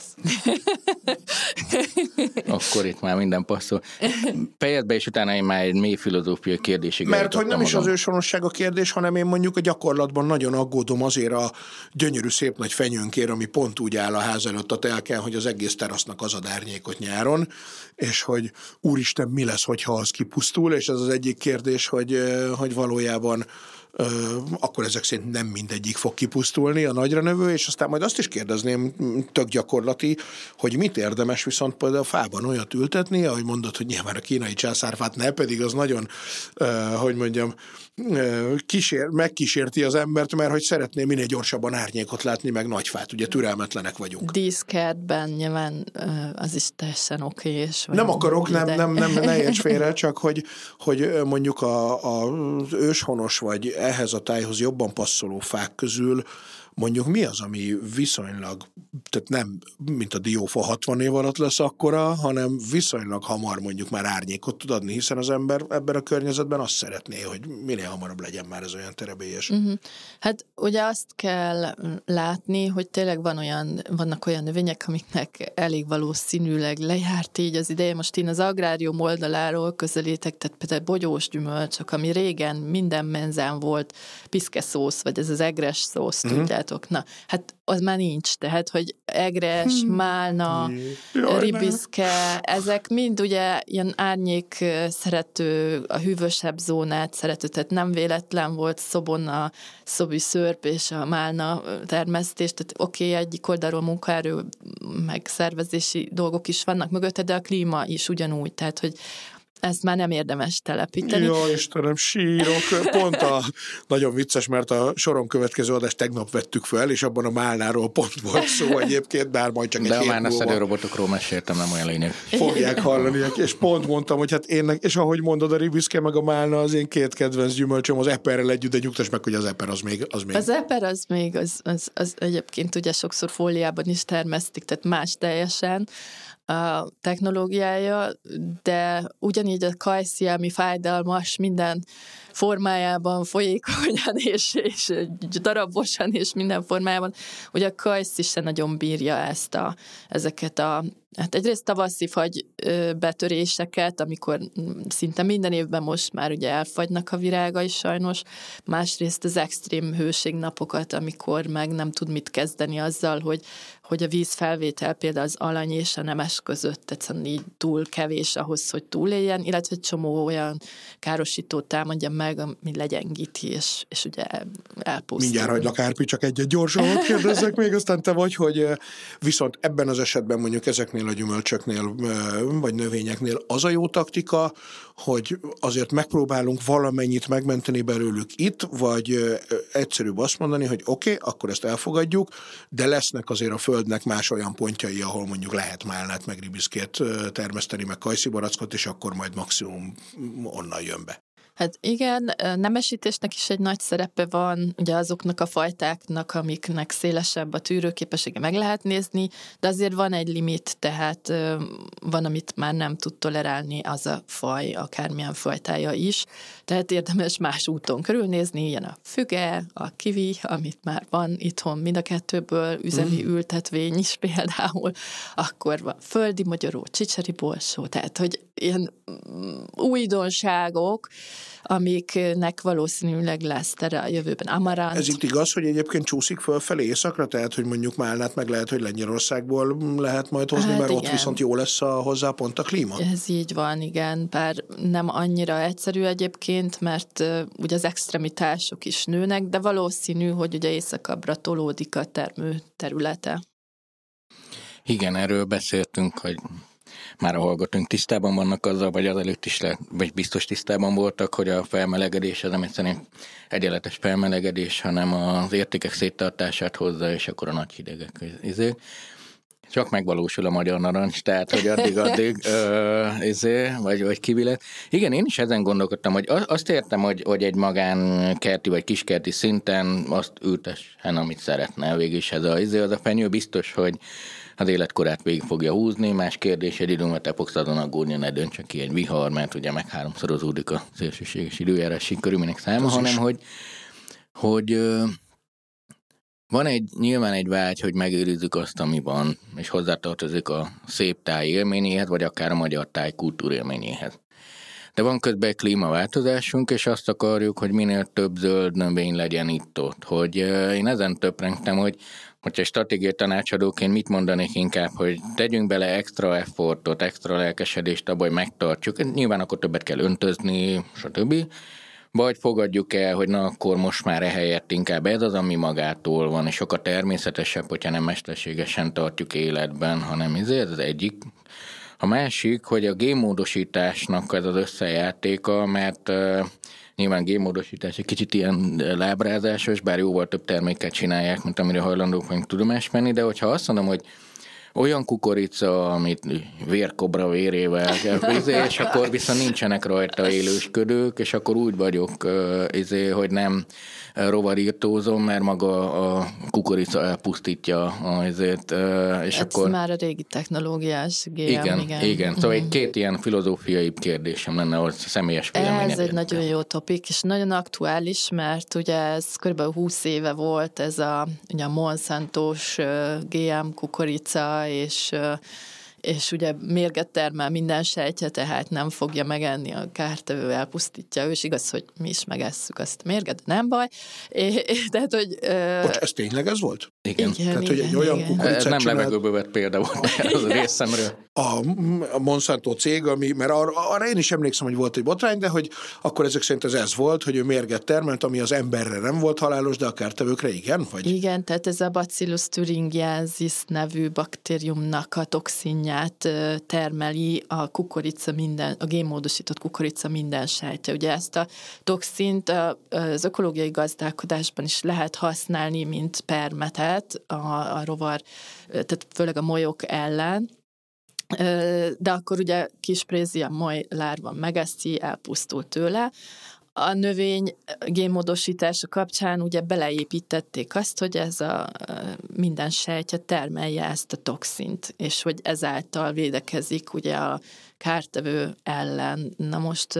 Akkor itt már minden passzol. Fejezd be, és utána én már egy mély filozófiai kérdésig. Mert hogy nem magam. Is az őshonosság a kérdés, hanem én mondjuk a gyakorlatban nagyon aggódom azért a gyönyörű szép nagy fenyőnkért, ami pont úgy áll a ház előtt a telken, hogy az egész terasznak az ad árnyékot nyáron, és hogy úristen, mi lesz, hogyha az kipusztul, és ez az egyik kérdés, hogy, hogy valójában akkor ezek szerint nem mindegyik fog kipusztulni, a nagyra növő, és aztán majd azt is kérdezném, tök gyakorlati, hogy mit érdemes viszont például a fában olyat ültetni, ahogy mondod, hogy nyilván a kínai császárfát ne, pedig az nagyon, hogy mondjam, kísér, megkísérti az embert, mert hogy szeretné minél gyorsabban árnyékot látni, meg nagy fát, ugye türelmetlenek vagyunk. Díszkertben nyilván az is teljesen oké. Nem akarok, nem, nem, nem, ne érts félre, csak hogy, hogy mondjuk a, a, az őshonos vagy ehhez a tájhoz jobban passzoló fák közül mondjuk mi az, ami viszonylag, tehát nem, mint a diófa hatvan év alatt lesz akkora, hanem viszonylag hamar mondjuk már árnyékot tud adni, hiszen az ember ebben a környezetben azt szeretné, hogy minél hamarabb legyen már ez olyan terebélyes. Uh-huh. Hát ugye azt kell látni, hogy tényleg van olyan, vannak olyan növények, amiknek elég valószínűleg lejárt így az ideje. Most én az agrárium oldaláról közelítek, tehát például bogyós gyümölcsök, ami régen minden menzen volt, piszkeszósz, vagy ez az egres szósz, uh-huh. tudjátok. Na, hát az már nincs, tehát, hogy egres, hmm. málna, Jaj, ribiszke, nem. ezek mind ugye ilyen árnyék szerető, a hűvösebb zónát szerető, tehát nem véletlen volt Szobon szobi szörp és a málna termesztés, tehát oké, okay, egyik oldalról munkaerő, meg szervezési dolgok is vannak mögötte, de a klíma is ugyanúgy, tehát, hogy ezt már nem érdemes telepíteni. Jó, Istenem, sírok. Pont a nagyon vicces, mert a soron következő adást tegnap vettük fel, és abban a málnáról pont volt szó egyébként, bár majd csak de egy hét múlva. De a málnaszerű robotokról meséltem, nem olyan lényeg. Fogják hallani, és pont mondtam, hogy hát én, és ahogy mondod, a ribiszke meg a málna az én két kedvenc gyümölcsöm, az eperrel együtt, de nyugtass meg, hogy az eper az még... Az, még... az eper az még, az, az, az egyébként ugye sokszor fóliában is termesztik, tehát más teljesen a technológiája, de ugyanígy a kajszi, ami fájdalmas minden formájában, folyékonyan és, és darabosan és minden formájában, ugye a kajszi se nagyon bírja ezt a, ezeket a, hát egyrészt tavaszi fagy betöréseket, amikor szinte minden évben most már ugye elfagynak a virágai sajnos, másrészt az extrém hőségnapokat, amikor meg nem tud mit kezdeni azzal, hogy, hogy a vízfelvétel például az alany és a nemes között egyszerűen így túl kevés ahhoz, hogy túléljen, illetve egy csomó olyan károsítót támadja meg, ami legyengíti, és, és ugye elpusztul. Mindjárt hagylak, Árpi, csak egy-egy gyorsan ott kérdezzek még, aztán te vagy, hogy viszont ebben az esetben mondjuk ezeknél a gyümölcsöknél, vagy növényeknél az a jó taktika, hogy azért megpróbálunk valamennyit megmenteni belőlük itt, vagy egyszerűbb azt mondani, hogy oké, okay, akkor ezt elfogadjuk, de lesznek azért a földnek más olyan pontjai, ahol mondjuk lehet málnát, meg ribiszkét termeszteni, meg kajszibarackot, és akkor majd maximum onnan jön be. Hát igen, nemesítésnek is egy nagy szerepe van, ugye azoknak a fajtáknak, amiknek szélesebb a tűrőképessége, meg lehet nézni, de azért van egy limit, tehát van, amit már nem tud tolerálni az a faj, akármilyen fajtája is, tehát érdemes más úton körülnézni, ilyen a füge, a kiwi, amit már van itthon mind a kettőből, üzemi ültetvény is például, akkor van földi magyaró, csicseri borsó, tehát hogy ilyen újdonságok, amiknek valószínűleg lesz tere a jövőben. Amarant. Ez itt igaz, hogy egyébként csúszik fölfelé északra, tehát, hogy mondjuk málnát meg lehet, hogy Lengyelországból lehet majd hozni, hát mert igen. Ott viszont jó lesz a, hozzá pont a klíma. Ez így van, igen, bár nem annyira egyszerű egyébként, mert uh, ugye az extremitások is nőnek, de valószínű, hogy ugye északabbra tolódik a termő területe. Igen, erről beszéltünk, hogy már a hallgatóink tisztában vannak azzal, vagy azelőtt is le, vagy biztos tisztában voltak, hogy a felmelegedés az nem egyszerűen egyenletes felmelegedés, hanem az értékek széttartását hozza, és akkor a nagy hidegek. Izé. Csak megvalósul a magyar narancs, tehát, hogy addig-addig ö, izé, vagy, vagy kivilet. Igen, én is ezen gondolkodtam, hogy azt értem, hogy, hogy egy magánkerti vagy kiskerti szinten azt ültessen, amit szeretne. Végül is ez a, izé, az a fenyő biztos, hogy az életkorát végig fogja húzni, más kérdés, egy időn, te fogsz azon aggódni, ne döntsön ki egy vihar, mert ugye meg háromszorozódik a szélsőséges időjárási körülmények száma, az hanem is. hogy, hogy van egy, nyilván egy vágy, hogy megőrizzük azt, ami van, és hozzátartozik a szép táj élményéhez, vagy akár a magyar táj kultúra élményéhez. De van közben egy klímaváltozásunk, és azt akarjuk, hogy minél több zöld növény legyen itt-ott. Hogy én ezen töprengtem, hogy hogyha stratégiai tanácsadóként mit mondanék inkább, hogy tegyünk bele extra effortot, extra lelkesedést abba, hogy megtartjuk. Nyilván akkor többet kell öntözni, stb. Vagy fogadjuk el, hogy na akkor most már ehelyett inkább ez az, ami magától van, és sokkal természetesebb, hogyha nem mesterségesen tartjuk életben, hanem ez az egyik. A másik, hogy a génmódosításnak ez az összejátéka, mert uh, nyilván génmódosítás egy kicsit ilyen lábrázásos, bár jóval több terméket csinálják, mint amire hajlandók vagyunk tudomást venni, de hogyha azt mondom, hogy olyan kukorica, amit vérkobra vérével kell, és akkor viszont nincsenek rajta élősködők, és akkor úgy vagyok, izé, hogy nem rovarírtózom, mert maga a kukorica elpusztítja azért, és ez akkor... már a régi technológiás gé em, igen. igen. Igen, szóval egy két ilyen filozófiai kérdésem lenne, hogy személyes véleményed. Ez egy nagyon jó topik, és nagyon aktuális, mert ugye ez kb. húsz éve volt ez a, ugye a Monsantos gé em kukorica, és és ugye mérget termel minden sejtje, tehát nem fogja megenni a kártevő, elpusztítja ő, és igaz, hogy mi is megesszük azt a mérget, de nem baj. É, tehát, hogy... Bocs, ez tényleg ez volt? Igen. igen Tehát, igen, hogy egy olyan igen. kukoricát Nem csinált... levegőből vett példa volt az részemről. A, a Monsanto cég, ami, mert arra, arra én is emlékszem, hogy volt egy botrány, de hogy akkor ezek szerint ez, ez volt, hogy ő mérget termelt, ami az emberre nem volt halálos, de a kártevőkre igen? Vagy? Igen, tehát ez a Bacillus thuringiensis nevű baktériumnak a toxinját termeli a kukorica minden, a génmódosított kukorica minden sejtje. Ugye ezt a toxint az ökológiai gazdálkodásban is lehet használni, mint permetet a, a rovar, tehát főleg a molyok ellen, de akkor ugye kisprézi, a moly lárva megeszi, elpusztul tőle. A növény génmódosítása kapcsán ugye beleépítették azt, hogy ez a minden sejtje termelje ezt a toxint, és hogy ezáltal védekezik ugye a kártevő ellen. Na most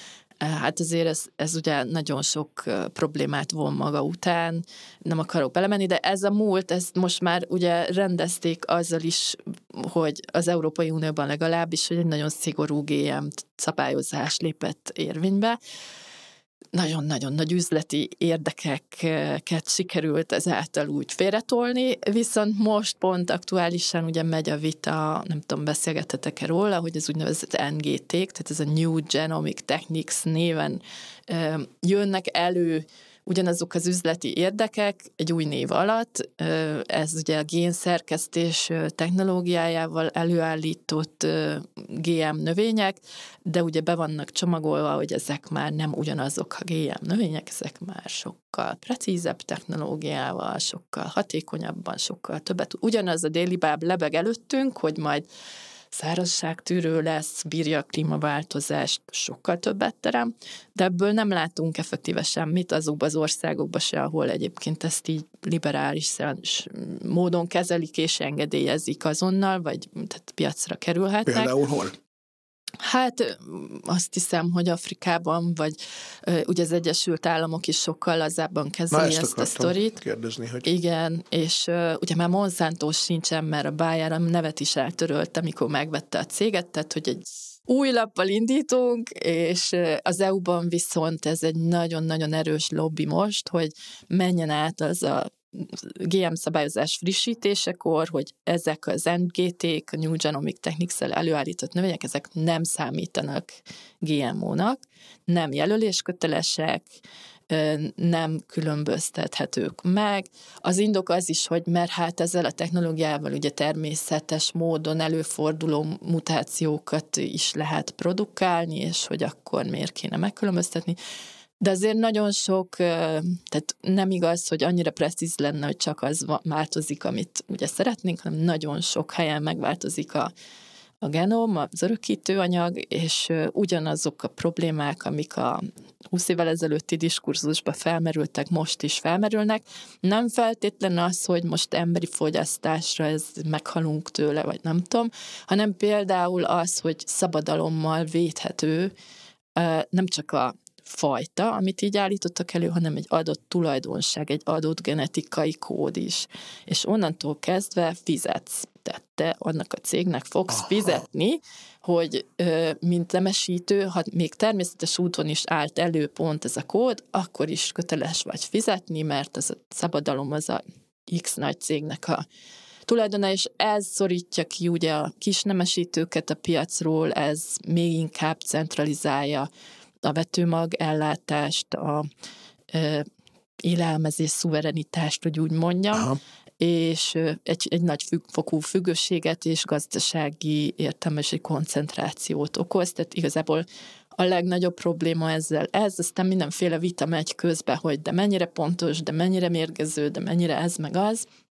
hát azért ez, ez ugye nagyon sok problémát von maga után, nem akarok belemenni, de ez a múlt, ezt most már ugye rendezték azzal is, hogy az Európai Unióban legalábbis, hogy egy nagyon szigorú gé em szabályozás lépett érvénybe. Nagyon-nagyon nagy üzleti érdekeket sikerült ezáltal úgy félretolni, viszont most pont aktuálisan ugye megy a vita, nem tudom, beszélgetetek-e róla, hogy az úgynevezett en gé té-k, tehát ez a New Genomic Techniques néven jönnek elő ugyanazok az üzleti érdekek egy új név alatt, ez ugye a génszerkesztés technológiájával előállított gé em növények, de ugye be vannak csomagolva, hogy ezek már nem ugyanazok a gé em növények, ezek már sokkal precízebb technológiával, sokkal hatékonyabban, sokkal többet. Ugyanaz a déli báb lebeg előttünk, hogy majd szárazságtűrő lesz, bírja a klímaváltozást, sokkal többet terem, de ebből nem látunk effektíve semmit azokban az országokban se, ahol egyébként ezt így liberális módon kezelik és engedélyezik azonnal, vagy tehát piacra kerülhetnek. Például hol? Hát azt hiszem, hogy Afrikában, vagy ugye az Egyesült Államok is sokkal lazábban kezeli ezt, ezt a sztorit. Kérdezni, hogy... Igen, és uh, ugye már Monsanto sincsen, mert a Bayer a nevet is eltörölt, amikor megvette a céget, tehát hogy egy új lappal indítunk, és az é u-ban viszont ez egy nagyon-nagyon erős lobby most, hogy menjen át az a gé em szabályozás frissítésekor, hogy ezek az en gé té-k, a New Genomic Techniques-el előállított növények, ezek nem számítanak gé em ó-nak, nem jelöléskötelesek, nem különböztethetők meg. Az indok az is, hogy mert hát ezzel a technológiával ugye természetes módon előforduló mutációkat is lehet produkálni, és hogy akkor miért kéne megkülönböztetni. De azért nagyon sok, tehát nem igaz, hogy annyira precíz lenne, hogy csak az változik, amit ugye szeretnénk, hanem nagyon sok helyen megváltozik a, a genom, az örökítőanyag, és ugyanazok a problémák, amik a húsz évvel ezelőtti diskurzusban felmerültek, most is felmerülnek. Nem feltétlen az, hogy most emberi fogyasztásra ez meghalunk tőle, vagy nem tudom, hanem például az, hogy szabadalommal védhető nem csak a fajta, amit így állítottak elő, hanem egy adott tulajdonság, egy adott genetikai kód is. És onnantól kezdve fizetsz. Tehát te annak a cégnek fogsz Aha. fizetni, hogy mint nemesítő, ha még természetes úton is állt elő pont ez a kód, akkor is köteles vagy fizetni, mert ez a szabadalom az a X nagy cégnek a tulajdona, és ez szorítja ki ugye a kis nemesítőket a piacról, ez még inkább centralizálja a vetőmag ellátást, a e, élelmezés szuverenitást, hogy úgy mondjam, Aha. és egy, egy nagy függ, fokú függőséget és gazdasági értelmesi koncentrációt okoz, tehát igazából a legnagyobb probléma ezzel ez, aztán mindenféle vita megy közbe, hogy de mennyire pontos, de mennyire mérgező, de mennyire ez meg az.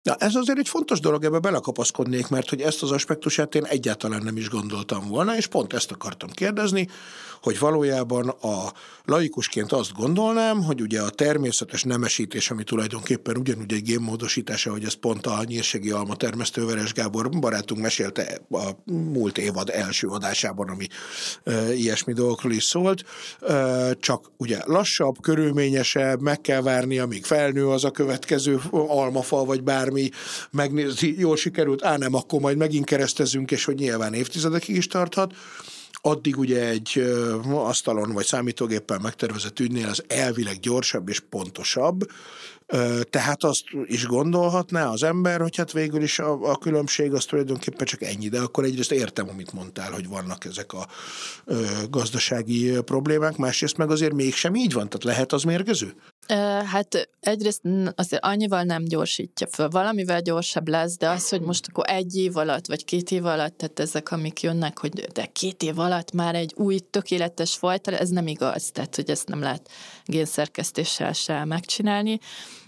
Ja, ez azért egy fontos dolog, ebbe belekapaszkodnék, mert hogy ezt az aspektusát én egyáltalán nem is gondoltam volna, és pont ezt akartam kérdezni, hogy valójában a laikusként azt gondolnám, hogy ugye a természetes nemesítés, ami tulajdonképpen ugyanúgy egy génmódosítása, hogy ez pont a nyírségi alma termesztő Veres Gábor barátunk mesélte a múlt évad első adásában, ami e, ilyesmi dolgokról is szólt, e, csak ugye lassabb, körülményesebb, meg kell várni, amíg felnő az a következő almafa, vagy bármi, megnézi, jól sikerült, á nem, akkor majd megint keresztezünk, és hogy nyilván évtizedekig is tarthat. Addig ugye egy asztalon vagy számítógéppel megtervezett ügynél az elvileg gyorsabb és pontosabb, tehát azt is gondolhatná az ember, hogy hát végül is a, a különbség az tulajdonképpen csak ennyi, de akkor egyrészt értem, amit mondtál, hogy vannak ezek a ö, gazdasági problémák, másrészt meg azért mégsem így van, tehát lehet az mérgező? Hát egyrészt azért annyival nem gyorsítja föl, valamivel gyorsabb lesz, de az, hogy most akkor egy év alatt, vagy két év alatt, tehát ezek, amik jönnek, hogy de két év alatt már egy új, tökéletes fajta, ez nem igaz, tehát hogy ezt nem lehet génszerkesztéssel se megcsinálni.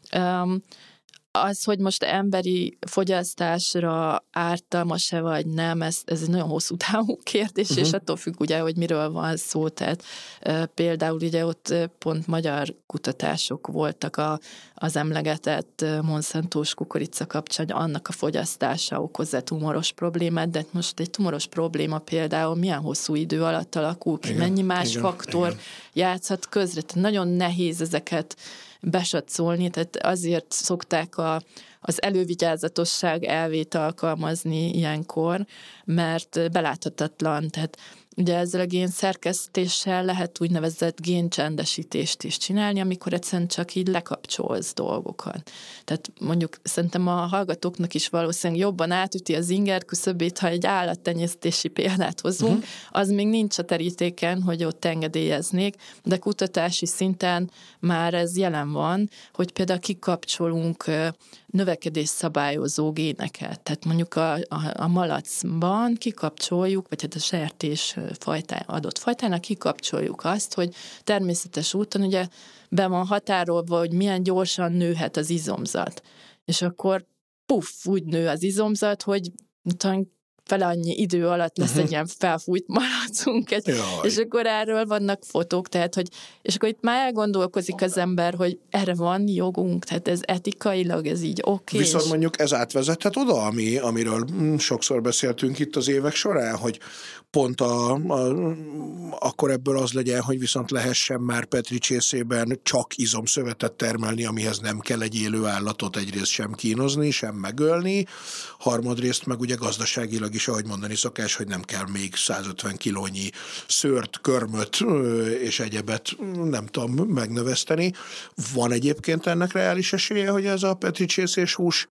Um, az, hogy most emberi fogyasztásra ártalmas-e vagy nem, ez, ez egy nagyon hosszú távú kérdés, uh-huh. és attól függ ugye, hogy miről van szó. Tehát e, például ugye ott pont magyar kutatások voltak a, az emlegetett Monsanto-s kukorica kapcsán, hogy annak a fogyasztása okozza tumoros problémát, de most egy tumoros probléma például milyen hosszú idő alatt alakul ki, igen, mennyi más igen, faktor igen. játszhat közre. Tehát nagyon nehéz ezeket besatszolni, tehát azért szokták a, az elővigyázatosság elvét alkalmazni ilyenkor, mert beláthatatlan, tehát ugye ezzel a génszerkesztéssel lehet úgynevezett géncsendesítést is csinálni, amikor egyszerűen csak így lekapcsolsz dolgokat. Tehát mondjuk szerintem a hallgatóknak is valószínűleg jobban átüti az inger küszöbét, ha egy állattenyésztési példát hozunk, uh-huh. az még nincs a terítéken, hogy ott engedélyeznék, de kutatási szinten már ez jelen van, hogy például kikapcsolunk növekedésszabályozó géneket. Tehát mondjuk a, a, a malacban kikapcsoljuk, vagy hát a sertés fajtá, adott fajtának kikapcsoljuk azt, hogy természetes úton ugye be van határolva, hogy milyen gyorsan nőhet az izomzat. És akkor puff, úgy nő az izomzat, hogy talán fele annyi idő alatt lesz uh-huh. egy ilyen felfújt malacunk, és akkor erről vannak fotók, tehát, hogy, és akkor itt már elgondolkozik az ember, hogy erre van jogunk, tehát ez etikailag, ez így oké. Okay, viszont és... mondjuk ez átvezethet oda, ami, amiről sokszor beszéltünk itt az évek során, hogy pont a, a, akkor ebből az legyen, hogy viszont lehessen már Petri csészében csak izomszövetet termelni, amihez nem kell egy élő állatot egyrészt sem kínozni, sem megölni, harmadrészt meg ugye gazdaságilag is, ahogy mondani szokás, hogy nem kell még százötven kilónyi szőrt, körmöt és egyebet, nem tudom, megnöveszteni. Van egyébként ennek reális esélye, hogy ez a Petri csészés hús?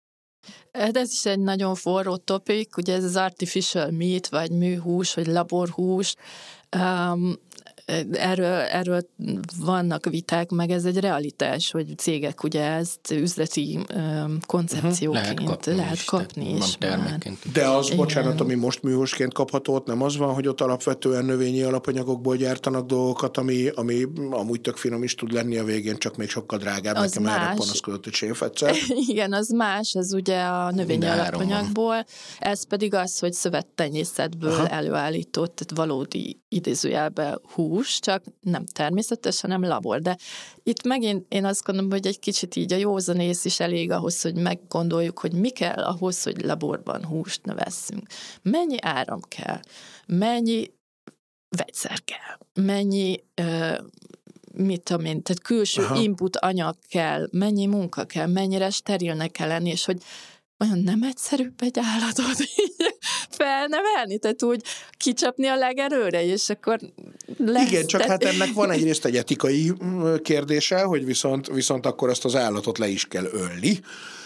Ez is egy nagyon forró topik, ugye ez az artificial meat, vagy műhús, vagy laborhús. Um, Erről, erről vannak viták, meg ez egy realitás, hogy cégek ugye ezt üzleti um, koncepcióként uh-huh. lehet kapni, lehet kapni is. is De az, igen. bocsánat, ami most műhúsként kapható, ott nem az van, hogy ott alapvetően növényi alapanyagokból gyártanak dolgokat, ami, ami amúgy tök finom is tud lenni a végén, csak még sokkal drágább. Az nekem más. Erre panaszkodott egy séfegyszer. Igen, az más, az ugye a növényi de alapanyagból. Ez pedig az, hogy szövettenyészetből Aha. előállított, tehát valódi idézőjelben hús, csak nem természetes, hanem labor. De itt megint én azt gondolom, hogy egy kicsit így a józanész is elég ahhoz, hogy meggondoljuk, hogy mi kell ahhoz, hogy laborban húst növesszünk. Mennyi áram kell? Mennyi vegyszer kell? Mennyi ö, mit tudom én, tehát külső Aha. input anyag kell? Mennyi munka kell? Mennyire sterilnek kell lenni? És hogy olyan nem egyszerűbb egy állatot így felnevelni, tehát úgy kicsapni a legerőre, és akkor lesz. Igen, csak hát ennek van egyrészt egy etikai kérdése, hogy viszont, viszont akkor azt az állatot le is kell ölni,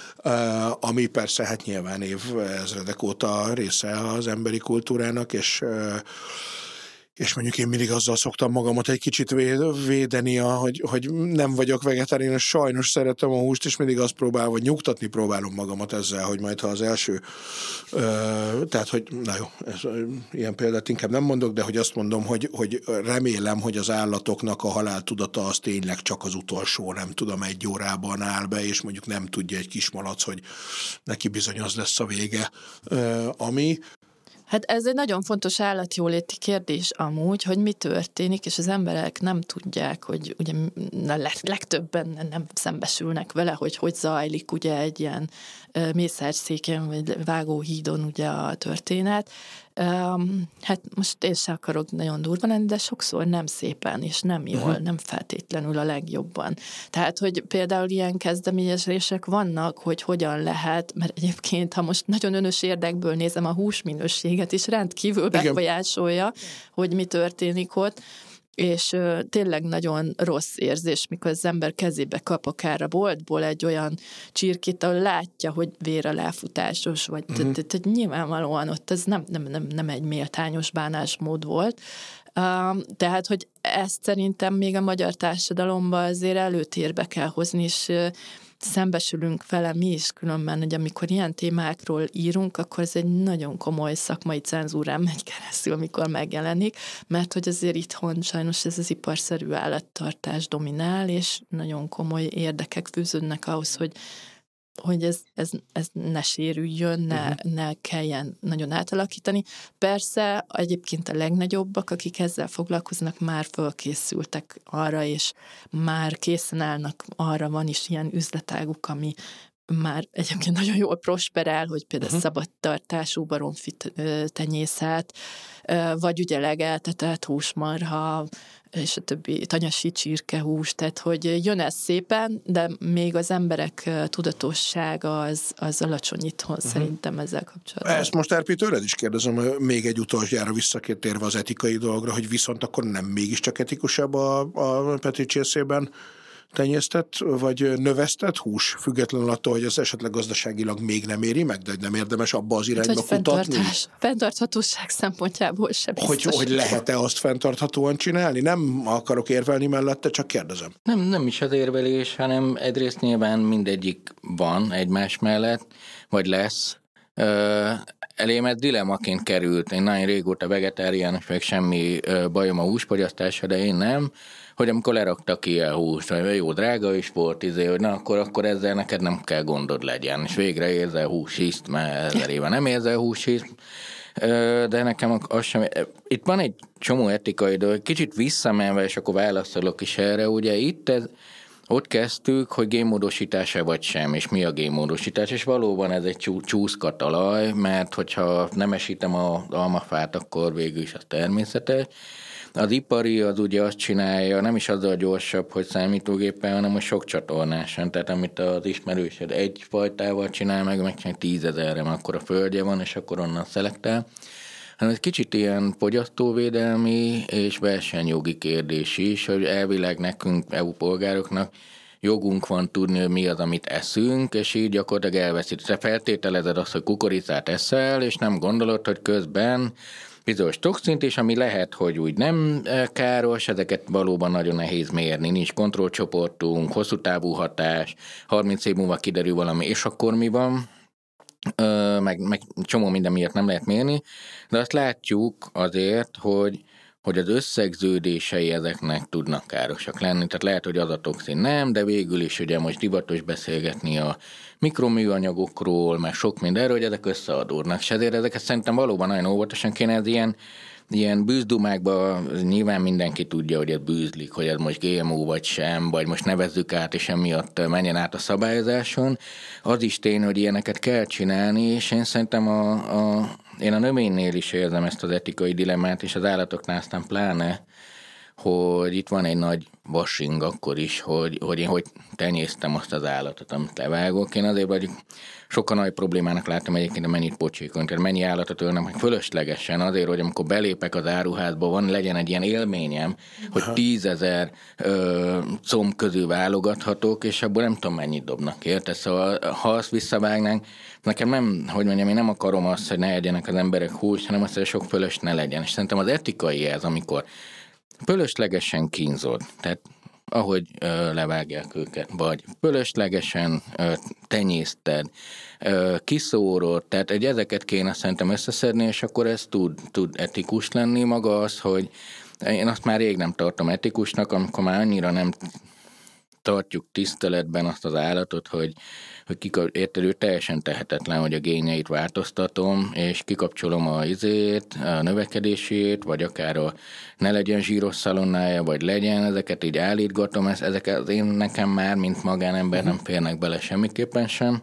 Uh, ami persze hát nyilván évezredek óta része az emberi kultúrának, és uh, és mondjuk én mindig azzal szoktam magamat egy kicsit védeni, hogy, hogy nem vagyok vegetáriánus, sajnos szeretem a húst, és mindig azt próbálom, vagy nyugtatni próbálom magamat ezzel, hogy majd ha az első, ö, tehát, hogy na jó, ez, ilyen példát inkább nem mondok, de hogy azt mondom, hogy, hogy remélem, hogy az állatoknak a haláltudata az tényleg csak az utolsó, nem tudom, egy órában áll be, és mondjuk nem tudja egy kismalac, hogy neki bizony az lesz a vége, ö, ami... Hát ez egy nagyon fontos állatjóléti kérdés amúgy, hogy mi történik, és az emberek nem tudják, hogy ugye a legtöbben nem szembesülnek vele, hogy hogy zajlik ugye egy ilyen mészárszéken, vagy vágóhídon ugye a történet. Hát most én se akarok nagyon durva lenni, de sokszor nem szépen, és nem jól, uh-huh. nem feltétlenül a legjobban. Tehát, hogy például ilyen kezdeményezések vannak, hogy hogyan lehet, mert egyébként, ha most nagyon önös érdekből nézem, a húsminőséget is rendkívül befolyásolja, hogy mi történik ott, és uh, tényleg nagyon rossz érzés, mikor az ember kezébe kap akár a boltból egy olyan csirkét, ahol látja, hogy vér aláfutásos, vagy uh-huh. tehát nyilvánvalóan ott ez nem, nem, nem, nem egy méltányos bánásmód volt. Uh, tehát, hogy ezt szerintem még a magyar társadalomban azért előtérbe kell hozni, és uh, szembesülünk vele mi is különben, hogy amikor ilyen témákról írunk, akkor ez egy nagyon komoly szakmai cenzúrán megy keresztül, amikor megjelenik, mert hogy azért itthon sajnos ez az iparszerű állattartás dominál, és nagyon komoly érdekek fűződnek ahhoz, hogy hogy ez, ez, ez ne sérüljön, ne, uh-huh. ne kelljen nagyon átalakítani. Persze egyébként a legnagyobbak, akik ezzel foglalkoznak, már fölkészültek arra, és már készen állnak arra, van is ilyen üzletáguk, ami már egyébként nagyon jól prosperál, hogy például uh-huh. szabadtartású baromfi tenyészet, vagy ugye legeltetett húsmarha, és a többi tanyasi csirkehús, tehát hogy jön ez szépen, de még az emberek tudatossága az, az alacsony itthon uh-huh. szerintem ezzel kapcsolatban. Ezt most Erpi tőled is kérdezem, még egy utolsójára visszatérve az etikai dologra, hogy viszont akkor nem mégiscsak etikusabb a, a Petri csészében tenyésztett, vagy növesztett hús, függetlenül attól, hogy ez esetleg gazdaságilag még nem éri meg, de nem érdemes abba az irányba hát, kutatni? Fenntarthatóság szempontjából sem biztos. Hogy, hogy lehet-e azt fenntarthatóan csinálni? Nem akarok érvelni mellette, csak kérdezem. Nem, nem is az érvelés, hanem egyrészt nyilván mindegyik van egymás mellett, vagy lesz. Ö, elém ez dilemmaként került. Én nagyon régóta vegetáriánus, meg semmi bajom a húsfogyasztásra, de én nem. Hogy amikor leraktak ilyen húst, hogy jó drága is volt, izé, hogy na akkor, akkor ezzel neked nem kell gondod legyen, és végre érzel húsiszt, mert ezer éve nem érzel húsiszt, de nekem az sem... Itt van egy csomó etikai dolog, kicsit visszamenve, és akkor válaszolok is erre, ugye itt ez, ott kezdtük, hogy génmódosítás-e vagy sem, és mi a génmódosítás, és valóban ez egy csúszka talaj, mert hogyha nemesítem az almafát, akkor végül is az természetes. Az ipari az ugye azt csinálja, nem is azzal gyorsabb, hogy számítógéppel, hanem hogy sok csatornásan. Tehát amit az ismerősöd egy fajtával csinál, meg megcsinálja tízezerre, mert akkor a földje van, és akkor onnan szelektál. Hanem ez kicsit ilyen fogyasztóvédelmi és versenyjogi kérdés is, hogy elvileg nekünk, é u polgároknak jogunk van tudni, hogy mi az, amit eszünk, és így gyakorlatilag elveszít. Te feltételezed azt, hogy kukoricát eszel, és nem gondolod, hogy közben bizonyos toxint, és ami lehet, hogy úgy nem káros, ezeket valóban nagyon nehéz mérni. Nincs kontrollcsoportunk, hosszú távú hatás, harminc év múlva kiderül valami, és akkor mi van? Ö, meg, meg csomó minden miatt nem lehet mérni, de azt látjuk azért, hogy hogy az összegződései ezeknek tudnak károsak lenni. Tehát lehet, hogy az a toxin nem, de végül is ugye most divatos beszélgetni a mikroműanyagokról, meg sok mindenről, hogy ezek összeadódnak. És ezért ezeket szerintem valóban nagyon óvatosan kéne, ez ilyen, ilyen bűzdumákban nyilván mindenki tudja, hogy ez bűzlik, hogy ez most gé em o vagy sem, vagy most nevezzük át, és emiatt menjen át a szabályozáson. Az is tény, hogy ilyeneket kell csinálni, és én szerintem a, a, én a növénynél is érzem ezt az etikai dilemmát, és az állatoknál aztán pláne, hogy itt van egy nagy washing akkor is, hogy, hogy én hogy tenyésztem azt az állatot, amit levágok. Én azért vagyok sokkal nagy problémának látom egyébként, mennyit pocsékolunk, tehát mennyi állatot ölnek meg fölöslegesen azért, hogy amikor belépek az áruházba, van, legyen egy ilyen élményem, hogy tízezer ö, comb közül válogathatok, és abból nem tudom mennyit dobnak, érted? Szóval ha azt visszavágnánk, nekem nem, hogy mondjam, én nem akarom azt, hogy ne egyenek az emberek húst, hanem azt, hogy sok fölös ne legyen. És szerintem az etikai ez, amikor fölöslegesen kínzod, tehát ahogy ö, levágják őket, vagy fölöslegesen ö, tenyészted, ö, kiszórod, tehát egy ezeket kéne szerintem összeszedni, és akkor ez tud, tud etikus lenni maga az, hogy én azt már rég nem tartom etikusnak, amikor már annyira nem tartjuk tiszteletben azt az állatot, hogy, hogy kika, érted, ő teljesen tehetetlen, hogy a génjeit változtatom, és kikapcsolom a izét, a növekedését, vagy akár a ne legyen zsíros szalonnája, vagy legyen, ezeket így állítgatom, ezek az én nekem már, mint magánember nem férnek bele semmiképpen sem.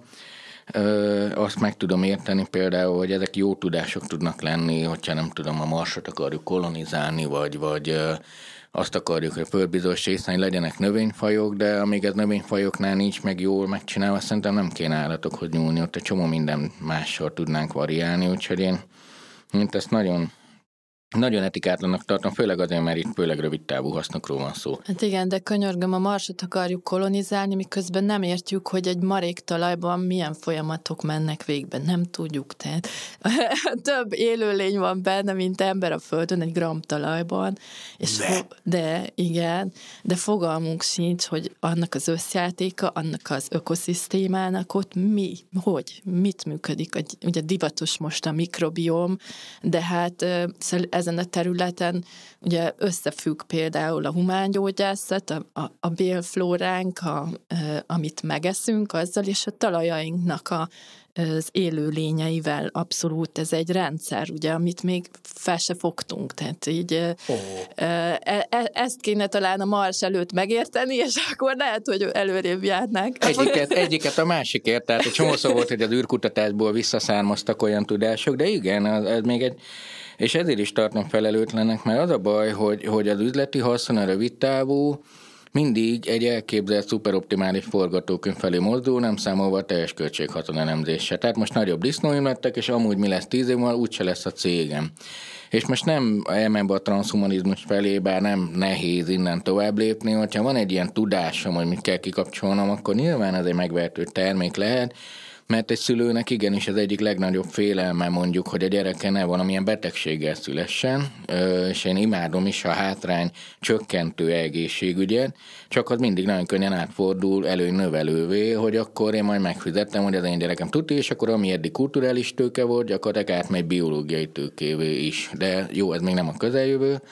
Ö, azt meg tudom érteni például, hogy ezek jó tudások tudnak lenni, hogyha nem tudom, a Marsot akarjuk kolonizálni, vagy, vagy ö, azt akarjuk, hogy a föld bizonyos részén legyenek növényfajok, de amíg ez növényfajoknál nincs meg jól megcsinálva, szerintem nem kéne állatokhoz nyúlni, ott egy csomó minden mással tudnánk variálni, úgyhogy én, én ezt nagyon, nagyon etikátlannak tartom, főleg azért, mert itt főleg rövid távú hasznokról van szó. Hát igen, de könyörgöm, a Marsot akarjuk kolonizálni, miközben nem értjük, hogy egy marék talajban milyen folyamatok mennek végbe. Nem tudjuk, tehát több élőlény van benne, mint ember a Földön, egy gram talajban. És de. Fo- de, igen, de fogalmunk sincs, hogy annak az összjátéka, annak az ökoszisztémának ott mi, hogy, mit működik. Ugye divatos most a mikrobiom, de hát ezen a területen ugye összefügg például a humángyógyászat, a, a, a bélflóránk, a, a, amit megeszünk azzal, és a talajainknak a, az élőlényeivel abszolút ez egy rendszer, ugye, amit még fel se fogtunk, tehát így oh. e, e, ezt kéne talán a Mars előtt megérteni, és akkor lehet, hogy előrébb járnánk. Egyiket, egyiket a másikért, tehát egy csomószor volt, hogy az űrkutatásból visszaszármaztak olyan tudások, de igen, ez, ez még egy. És ezért is tartom felelőtlennek, mert az a baj, hogy, hogy az üzleti haszon a rövid távú mindig egy elképzelt szuperoptimális forgatókönyv felé mozdul, nem számolva a teljes költséghaszon elemzése. Tehát most nagyobb disznóim lettek, és amúgy mi lesz tíz év múlva, úgyse lesz a cégem. És most nem elmenve a transhumanizmus felé, bár nem nehéz innen tovább lépni, hogyha van egy ilyen tudásom, hogy mit kell kikapcsolnom, akkor nyilván ez egy megvehető termék lehet, mert egy szülőnek igenis az egyik legnagyobb félelme mondjuk, hogy a gyereke ne valamilyen betegséggel szülessen, és én imádom is a hátrány csökkentő egészségügyet, csak az mindig nagyon könnyen átfordul előnövelővé, hogy akkor én majd megfizettem, hogy az én gyerekem tuti, és akkor ami eddig kulturális tőke volt, gyakorlatilag átmegy biológiai tőkévé is. De jó, ez még nem a közeljövő,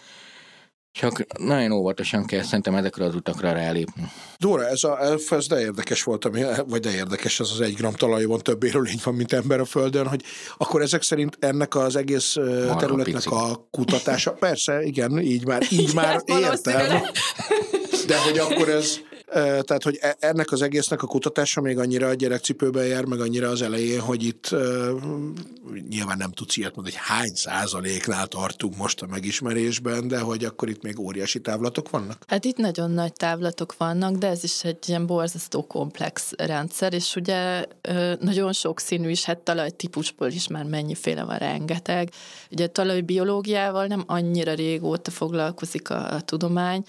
csak nagyon óvatosan kell szerintem ezekre az utakra rálépni. Dóra, ez, a, ez de érdekes volt, ami, vagy de érdekes, ez az egy gram talajban több élőlény van, mint ember a Földön, hogy akkor ezek szerint ennek az egész Marha területnek pici. A kutatása, persze, igen, így már, így már értem, de hogy akkor ez, tehát, hogy ennek az egésznek a kutatása még annyira a gyerekcipőben jár, meg annyira az elején, hogy itt nyilván nem tudsz ilyet mondani, hogy hány százaléknál tartunk most a megismerésben, de hogy akkor itt még óriási távlatok vannak? Hát itt nagyon nagy távlatok vannak, de ez is egy ilyen borzasztó komplex rendszer, és ugye nagyon sokszínű is, hát talajtípusból is már mennyiféle van, rengeteg. Ugye talajbiológiával nem annyira régóta foglalkozik a, a tudomány,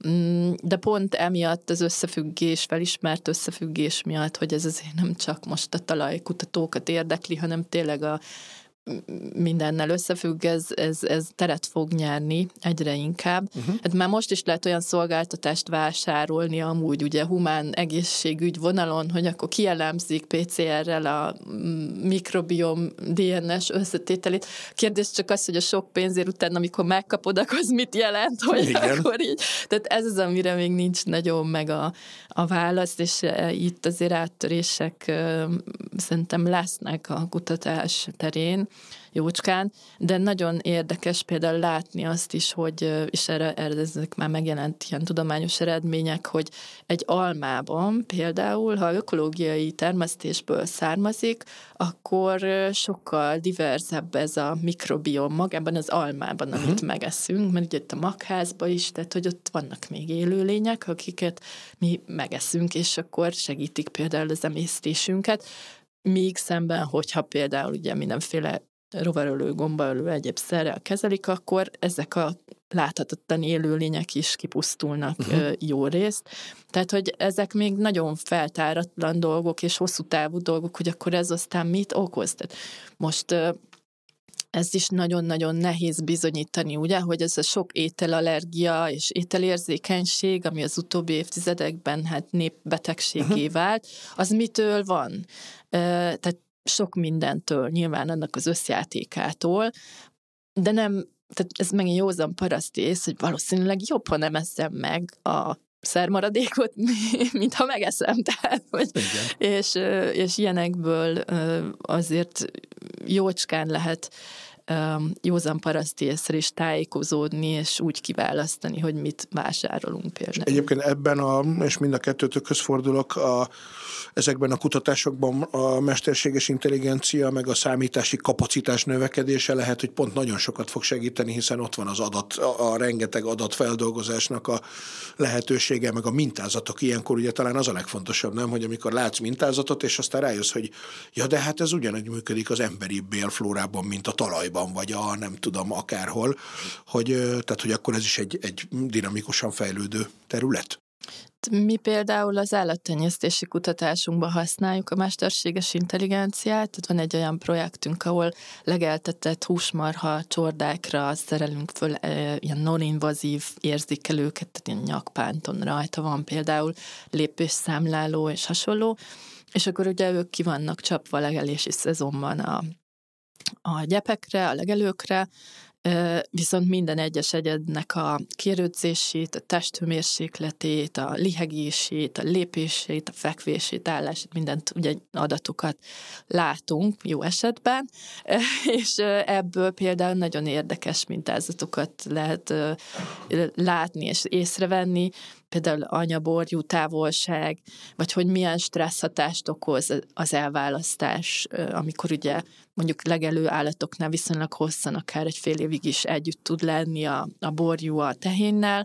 de pont emiatt az összefüggés, felismert összefüggés miatt, hogy ez azért nem csak most a talajkutatókat érdekli, hanem tényleg a mindennel összefügg, ez, ez, ez teret fog nyerni egyre inkább. Uh-huh. Hát már most is lehet olyan szolgáltatást vásárolni amúgy ugye humán egészségügy vonalon, hogy akkor kielemzik pé cé errel a mikrobiom dé en es összetételét. Kérdés csak az, hogy a sok pénzért után, amikor megkapod, akkor az mit jelent, hogy igen. Akkor így. Tehát ez az, amire még nincs nagyon meg a, a válasz, és itt azért áttörések szerintem lesznek a kutatás terén jócskán, de nagyon érdekes például látni azt is, hogy, és erre, erre ezek már megjelent ilyen tudományos eredmények, hogy egy almában például, ha ökológiai termesztésből származik, akkor sokkal diverzebb ez a mikrobiom magában az almában, amit uh-huh. megeszünk, mert ugye itt a magházban is, tehát hogy ott vannak még élőlények, akiket mi megeszünk, és akkor segítik például az emésztésünket, míg szemben, hogyha például ugye mindenféle rovarölő, gombaölő, egyéb szerrel kezelik, akkor ezek a láthatatlan élőlények is kipusztulnak uh-huh. jó részt. Tehát, hogy ezek még nagyon feltáratlan dolgok, és hosszú távú dolgok, hogy akkor ez aztán mit okoz. Tehát most ez is nagyon-nagyon nehéz bizonyítani, ugye, hogy ez a sok ételallergia és ételérzékenység, ami az utóbbi évtizedekben hát népbetegségé uh-huh. vált, az mitől van? Tehát sok mindentől, nyilván annak az összjátékától, de nem, tehát ez megint józan parasztész, hogy valószínűleg jobb, ha nem eszem meg a szermaradékot, mint ha megeszem. Tehát, hogy, és, és ilyenekből azért jócskán lehet józan paraszti észre is tájékozódni, és úgy kiválasztani, hogy mit vásárolunk például. Egyébként ebben, a, és mind a kettőtökhöz fordulok, a, ezekben a kutatásokban a mesterséges intelligencia, meg a számítási kapacitás növekedése lehet, hogy pont nagyon sokat fog segíteni, hiszen ott van az adat, a, a rengeteg adatfeldolgozásnak a lehetősége, meg a mintázatok. Ilyenkor ugye talán az a legfontosabb, nem, hogy amikor látsz mintázatot, és aztán rájössz, hogy ja, de hát ez ugyanúgy működik az emberi bélflórában, mint a talajban, vagy a nem tudom akárhol, hogy, tehát, hogy akkor ez is egy, egy dinamikusan fejlődő terület. Mi például az állattenyésztési kutatásunkban használjuk a mesterséges intelligenciát, tehát van egy olyan projektünk, ahol legeltetett húsmarha csordákra szerelünk föl e, ilyen non-invazív érzékelőket, tehát ilyen nyakpánton rajta van például lépésszámláló és hasonló, és akkor ugye ők ki vannak csapva a legelési szezonban a a gyepekre, a legelőkre, viszont minden egyes egyednek a kérődzését, a testhőmérsékletét, a lihegését, a lépését, a fekvését, állását, mindent, ugye adatokat látunk jó esetben, és ebből például nagyon érdekes mintázatokat lehet látni és észrevenni, például anyaborjú távolság, vagy hogy milyen stresszhatást okoz az elválasztás, amikor ugye mondjuk legelő állatoknál viszonylag hosszan, akár egy fél évig is együtt tud lenni a, a borjú a tehénnel,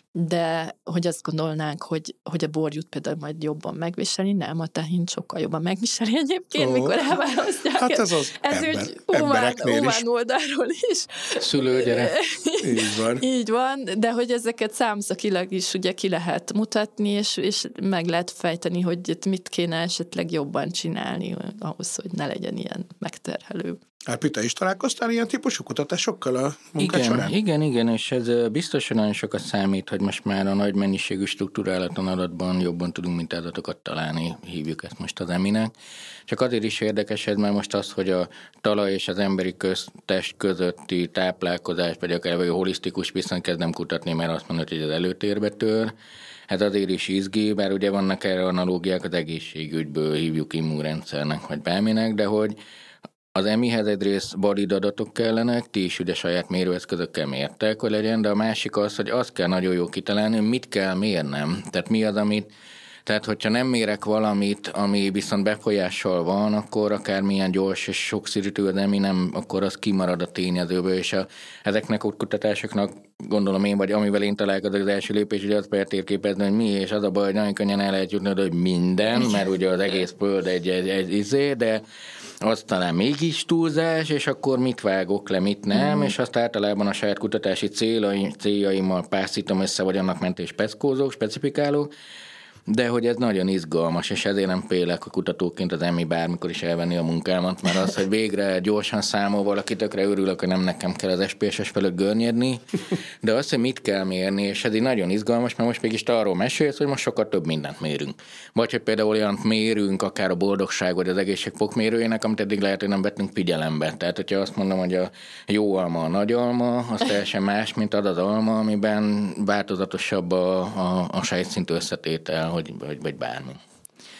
de hogy azt gondolnánk, hogy, hogy a borjút például majd jobban megviseli, nem, a tehén sokkal jobban megviseli egyébként, oh. mikor elválasztják. Hát ez az ez ember, úgy humán, humán oldalról is. Szülőgyerek. Így van. Így van, de hogy ezeket számszakilag is ugye ki lehet mutatni, és, és meg lehet fejteni, hogy mit kéne esetleg jobban csinálni ahhoz, hogy ne legyen ilyen megterhelő. Árpi, is találkoztál ilyen típusú kutatásokkal a munkád igen, során? Igen, igen, és ez biztosan nagyon sokat számít, hogy most már a nagy mennyiségű struktúrálatlan adatban jobban tudunk mintázatokat találni, hívjuk ezt most az eminek. Csak azért is érdekes ez, mert most az, hogy a talaj és az emberi köztest közötti táplálkozás, vagy akár vagy a holisztikus viszonyt kezdem kutatni, mert azt mondod, hogy az előtérbe tör. Ez azért is izgi, bár ugye vannak erre analógiák az egészségügyből, hívjuk immunrendszernek, vagy bárminek, de hogy az emihez egyrészt valid adatok kellenek, ti is ugye saját mérőeszközökkel mértek, hogy legyen, de a másik az, hogy azt kell nagyon jó kitalálni, hogy mit kell mérnem. Tehát mi az, amit, tehát hogyha nem mérek valamit, ami viszont befolyással van, akkor akármilyen gyors és sokszínű az emi nem, akkor az kimarad a tényezőből, és a, ezeknek a kutatásoknak gondolom én, vagy amivel én találkozok az első lépés, hogy azt kell térképezni, hogy mi, és az a baj, hogy nagyon könnyen el lehet jutni, hogy minden, mert ugye az egész föld egy, egy, egy izé, de az talán mégis túlzás, és akkor mit vágok le, mit nem, mm. és azt általában a saját kutatási céljaim, céljaimmal pászítom össze, vagy annak mentén specifikálók, specifikálók, de hogy ez nagyon izgalmas, és ezért nem félek a kutatóként az emi bármikor is elvenni a munkámat, mert az, hogy végre gyorsan számol valaki, tökre örülök, hogy nem nekem kell az es pé es-es felett görnyedni, de azt, hogy mit kell mérni, és ez így nagyon izgalmas, mert most mégis arról mesélsz, hogy most sokkal több mindent mérünk. Vagy hogy például olyant mérünk, akár a boldogság, vagy az egészség fokmérőjének, amit eddig lehet, hogy nem vettünk figyelembe. Tehát, hogyha azt mondom, hogy a jó alma a nagy alma, az teljesen más, mint az az alma, amiben változatosabb a, a, a sejtszint összetétel, hogy, vagy, vagy bármi.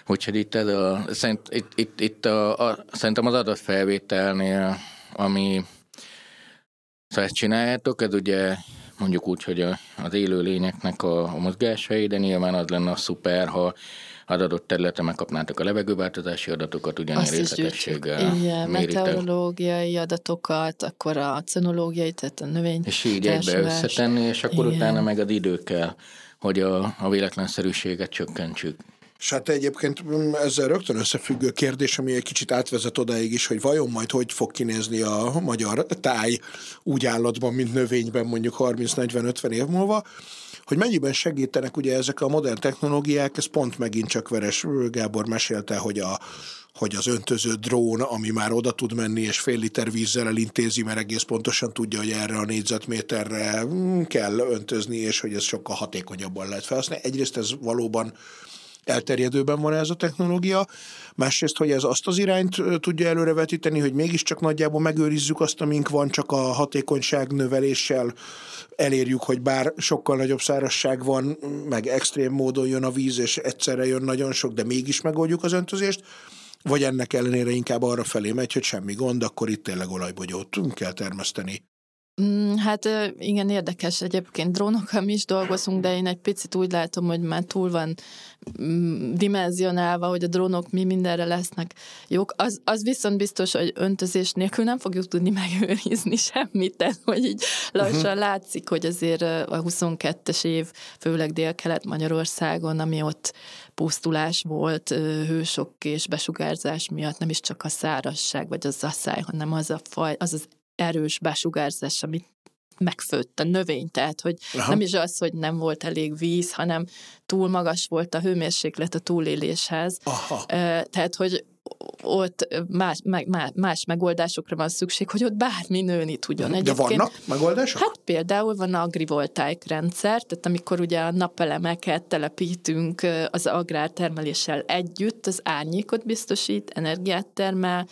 Úgyhogy itt, ez a, szerint, itt, itt, itt a, a, szerintem az adatfelvételnél, ami szóval ezt csináljátok, ez ugye mondjuk úgy, hogy a, az élő lényeknek a, a mozgásai, de nyilván az lenne a szuper, ha az adott területen megkapnátok a levegőváltozási adatokat, ugyanilyen részletességgel igen, meteorológiai adatokat, akkor a cenológiai, tehát a növény. És így egybe összetenni, és akkor igen. Utána meg az idő kell, hogy a, a véletlenszerűséget csökkentsük. És hát egyébként ezzel rögtön összefüggő kérdés, ami egy kicsit átvezet odáig is, hogy vajon majd hogy fog kinézni a magyar táj úgy állatban, mint növényben mondjuk harminc negyven ötven év múlva, hogy mennyiben segítenek ugye ezek a modern technológiák, ez pont megint csak Veres Gábor mesélte, hogy a hogy az öntöző drón, ami már oda tud menni, és fél liter vízzel elintézi, mert egész pontosan tudja, hogy erre a négyzetméterre kell öntözni, és hogy ez sokkal hatékonyabban lehet felhasználni. Egyrészt ez valóban elterjedőben van ez a technológia, másrészt, hogy ez azt az irányt tudja előrevetíteni, hogy mégiscsak nagyjából megőrizzük azt, amink van, csak a hatékonyság növeléssel elérjük, hogy bár sokkal nagyobb szárazság van, meg extrém módon jön a víz, és egyszerre jön nagyon sok, de mégis megoldjuk az öntözést, vagy ennek ellenére inkább arra felé megy, hogy semmi gond, akkor itt tényleg olajbogyót kell termeszteni. Hát igen, érdekes. Egyébként drónokkal mi is dolgozunk, de én egy picit úgy látom, hogy már túl van dimenzionálva, hogy a drónok mi mindenre lesznek jók. Az, az viszont biztos, hogy öntözés nélkül nem fogjuk tudni megőrizni semmit, tehát hogy így lassan uh-huh. látszik, hogy azért a huszonkettes év, főleg Dél-Kelet-Magyarországon, ami ott pusztulás volt, hősok és besugárzás miatt, nem is csak a szárazság vagy az asszály, hanem az a faj, az az erős besugárzás, amit megfőtt a növény, tehát hogy Aha. nem is az, hogy nem volt elég víz, hanem túl magas volt a hőmérséklet a túléléshez. Aha. Tehát, hogy ott más, más, más megoldásokra van szükség, hogy ott bármi nőni tudjon. De Egyébként, vannak megoldások? Hát például van agrivoltaik rendszer, tehát amikor ugye a napelemeket telepítünk az agrártermeléssel együtt, az árnyékot biztosít, energiát termel.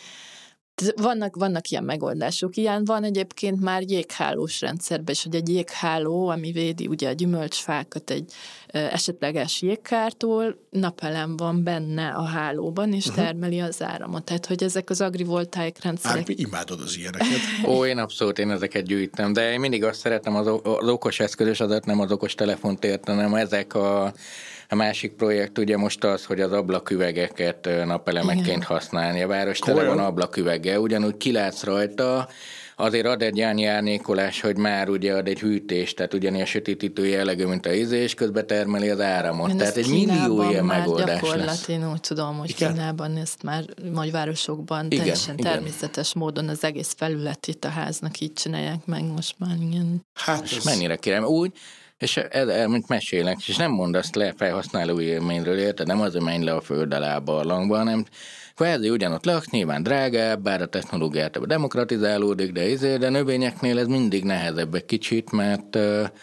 Vannak, vannak ilyen megoldások. Ilyen van egyébként már jéghálós rendszerben is, hogy egy jégháló, ami védi ugye a gyümölcsfákat egy esetleges jégkártól, napelem van benne a hálóban, és uh-huh. termeli az áramot. Tehát, hogy ezek az agrivoltaik rendszerek... Hát mi imádod az ilyeneket. Ó, én abszolút, én ezeket gyűjtem, de én mindig azt szeretem, az, az okos eszközös adat, nem az okos telefont értenem, ezek a A másik projekt ugye most az, hogy az ablaküvegeket napelemekként Igen. használni. A város tele van ablaküveggel, ugyanúgy kilátsz rajta, azért ad egy olyan árnyékolás, hogy már ugye ad egy hűtést, tehát ugyanilyen sötétítő jellegű, mint a íze, és közben termeli az áramot. Én tehát egy millió ilyen megoldás lesz. Én úgy tudom, hogy Igen. Kínában ezt már nagyvárosokban Igen. teljesen Igen. természetes módon az egész felületét a háznak így csinálják meg most már. Igen. Hát és ez... mennyire kérem, úgy, és ez, mint mesélnek, és nem mondasz le felhasználó élményről, érted? Nem az, hogy menj le a föld alá a barlangba, hanem kvázi ugyanott laksz, nyilván drágább, bár a technológiát demokratizálódik, de ezért, de növényeknél ez mindig nehezebb egy kicsit, mert,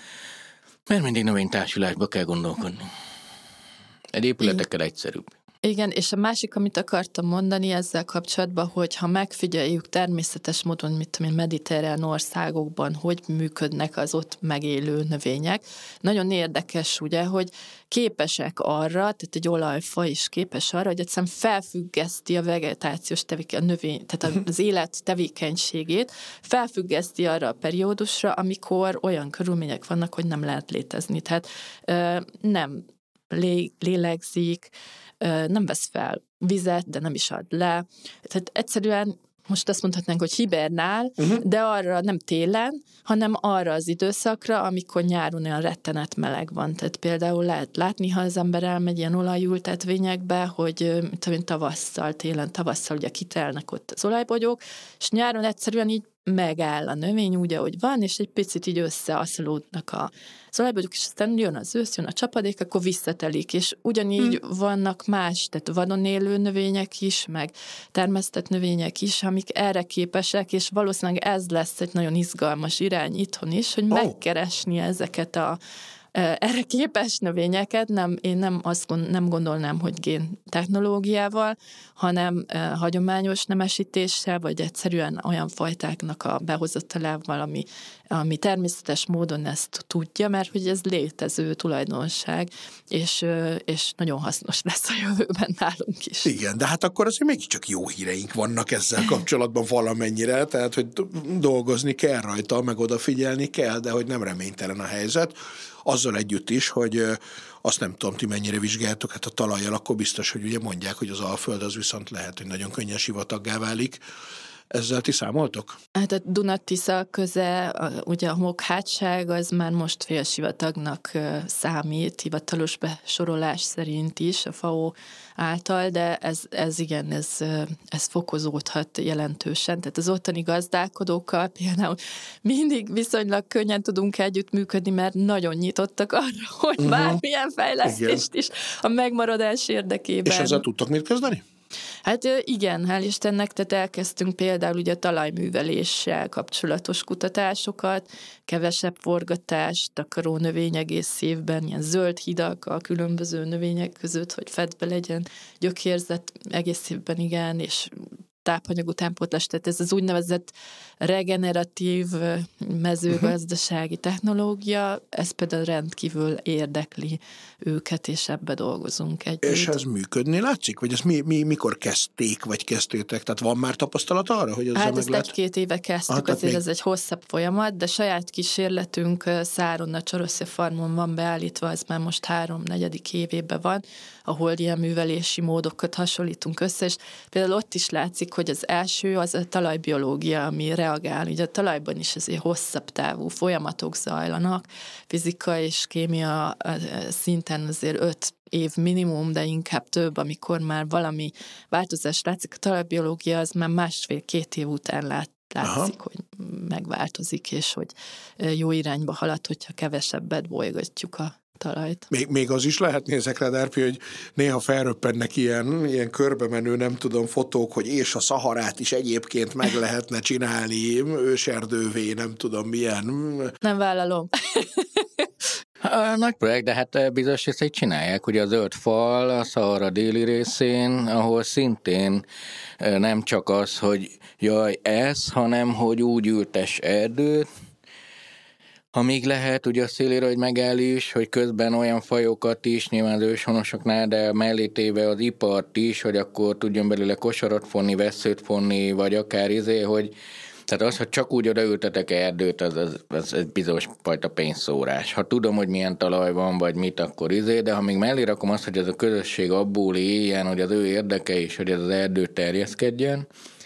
mert mindig növénytársulásba kell gondolkodni. Egy épületekkel egyszerűbb. Igen, és a másik, amit akartam mondani ezzel kapcsolatban, hogy ha megfigyeljük természetes módon, mit tudom én, mediterrán országokban, hogy működnek az ott megélő növények, nagyon érdekes ugye, hogy képesek arra, tehát egy olajfa is képes arra, hogy egyszerűen felfüggeszti a vegetációs tevékenység, a növény, tehát az élet tevékenységét, felfüggeszti arra a periódusra, amikor olyan körülmények vannak, hogy nem lehet létezni. Tehát nem lé, lélegzik, nem vesz fel vizet, de nem is ad le. Tehát egyszerűen most azt mondhatnánk, hogy hibernál, uh-huh. de arra nem télen, hanem arra az időszakra, amikor nyáron olyan rettenet meleg van. Tehát például lehet látni, ha az ember elmegy ilyen olajültetvényekbe, hogy mint tavasszal, télen, tavasszal ugye kitelnek ott az olajbogyók, és nyáron egyszerűen így megáll a növény úgy, ahogy van, és egy picit így összeaszolódnak a az olajbogyók, és aztán jön az ősz, jön a csapadék, akkor visszatelik, és ugyanígy hmm. vannak más, tehát vadon élő növények is, meg termesztett növények is, amik erre képesek, és valószínűleg ez lesz egy nagyon izgalmas irány itthon is, hogy oh. megkeresni ezeket a erre képes növényeket, nem, én nem azt gond, nem gondolnám, hogy géntechnológiával, hanem eh, hagyományos nemesítéssel, vagy egyszerűen olyan fajtáknak a behozatalával, ami, ami természetes módon ezt tudja, mert hogy ez létező tulajdonság, és, és nagyon hasznos lesz a jövőben nálunk is. Igen, de hát akkor azért mégiscsak jó híreink vannak ezzel kapcsolatban valamennyire, tehát hogy dolgozni kell rajta, meg odafigyelni kell, de hogy nem reménytelen a helyzet. Azzal együtt is, hogy azt nem tudom, ti mennyire vizsgáltok, hát a talajjal akkor biztos, hogy ugye mondják, hogy az Alföld az viszont lehet, hogy nagyon könnyen sivataggá válik. Ezzel ti számoltok? Hát a Duna-Tisza köze, ugye a homokhátság az már most félsivatagnak számít, hivatalos besorolás szerint is a ef á o által, de ez, ez igen, ez, ez fokozódhat jelentősen. Tehát az ottani gazdálkodókkal például mindig viszonylag könnyen tudunk együttműködni, mert nagyon nyitottak arra, hogy uh-huh. bármilyen fejlesztést igen. is a megmaradás érdekében. És ezzel tudtok mit kezdeni? Hát igen, hál' Istennek, tehát elkezdtünk például ugye a talajműveléssel kapcsolatos kutatásokat, kevesebb forgatást, takaró növény egész évben, ilyen zöld hidak a különböző növények között, hogy fedve legyen, gyökérzet egész évben igen, és tápanyag utánpótlás, tehát ez az úgynevezett regeneratív mezőgazdasági technológia, ez például rendkívül érdekli őket, és ebbe dolgozunk együtt. És ez működni látszik? Vagy ezt mi, mi, mikor kezdték, vagy kezdtétek? Tehát van már tapasztalat arra, hogy ezzel hát meg ezt lehet? egy-két éve kezdtük, ah, azért még... ez egy hosszabb folyamat, de saját kísérletünk Száron, a Csoroszja farmon van beállítva, ez már most három negyedik évében van, ahol ilyen művelési módokat hasonlítunk össze, és például ott is látszik, hogy az első az a talajbiológia, ami reagál. Ugye a talajban is azért hosszabb távú folyamatok zajlanak, fizika és kémia szinten azért öt év minimum, de inkább több, amikor már valami változás látszik. A talajbiológia az már másfél-két év után lát, látszik, Aha. hogy megváltozik, és hogy jó irányba halad, hogyha kevesebbet bolygatjuk a talajt. Még, még az is lehet, nézek rá, Dárpi, hogy néha felröppennek ilyen, ilyen körbe menő, nem tudom, fotók, hogy és a Szaharát is egyébként meg lehetne csinálni őserdővé, nem tudom milyen. Nem vállalom. A nagy projekt, de hát bizonyos részét csinálják. Ugye a zöld fal a Szahara déli részén, ahol szintén nem csak az, hogy jaj, ez, hanem hogy úgy ültes erdőt, amíg lehet, ugye a szélére, hogy megáll is, hogy közben olyan fajokat is, nyilván az őshonosoknál, de mellé téve az ipart is, hogy akkor tudjon belőle kosarat fonni, vesszőt fonni, vagy akár izé, hogy tehát az, hogy csak úgy odaültetek erdőt, az, az, az egy bizonyos fajta pénzszórás. Ha tudom, hogy milyen talaj van, vagy mit, akkor izé, de ha még mellé rakom azt, hogy ez a közösség abból éljen, hogy az ő érdeke is, hogy ez az erdő terjeszkedjen,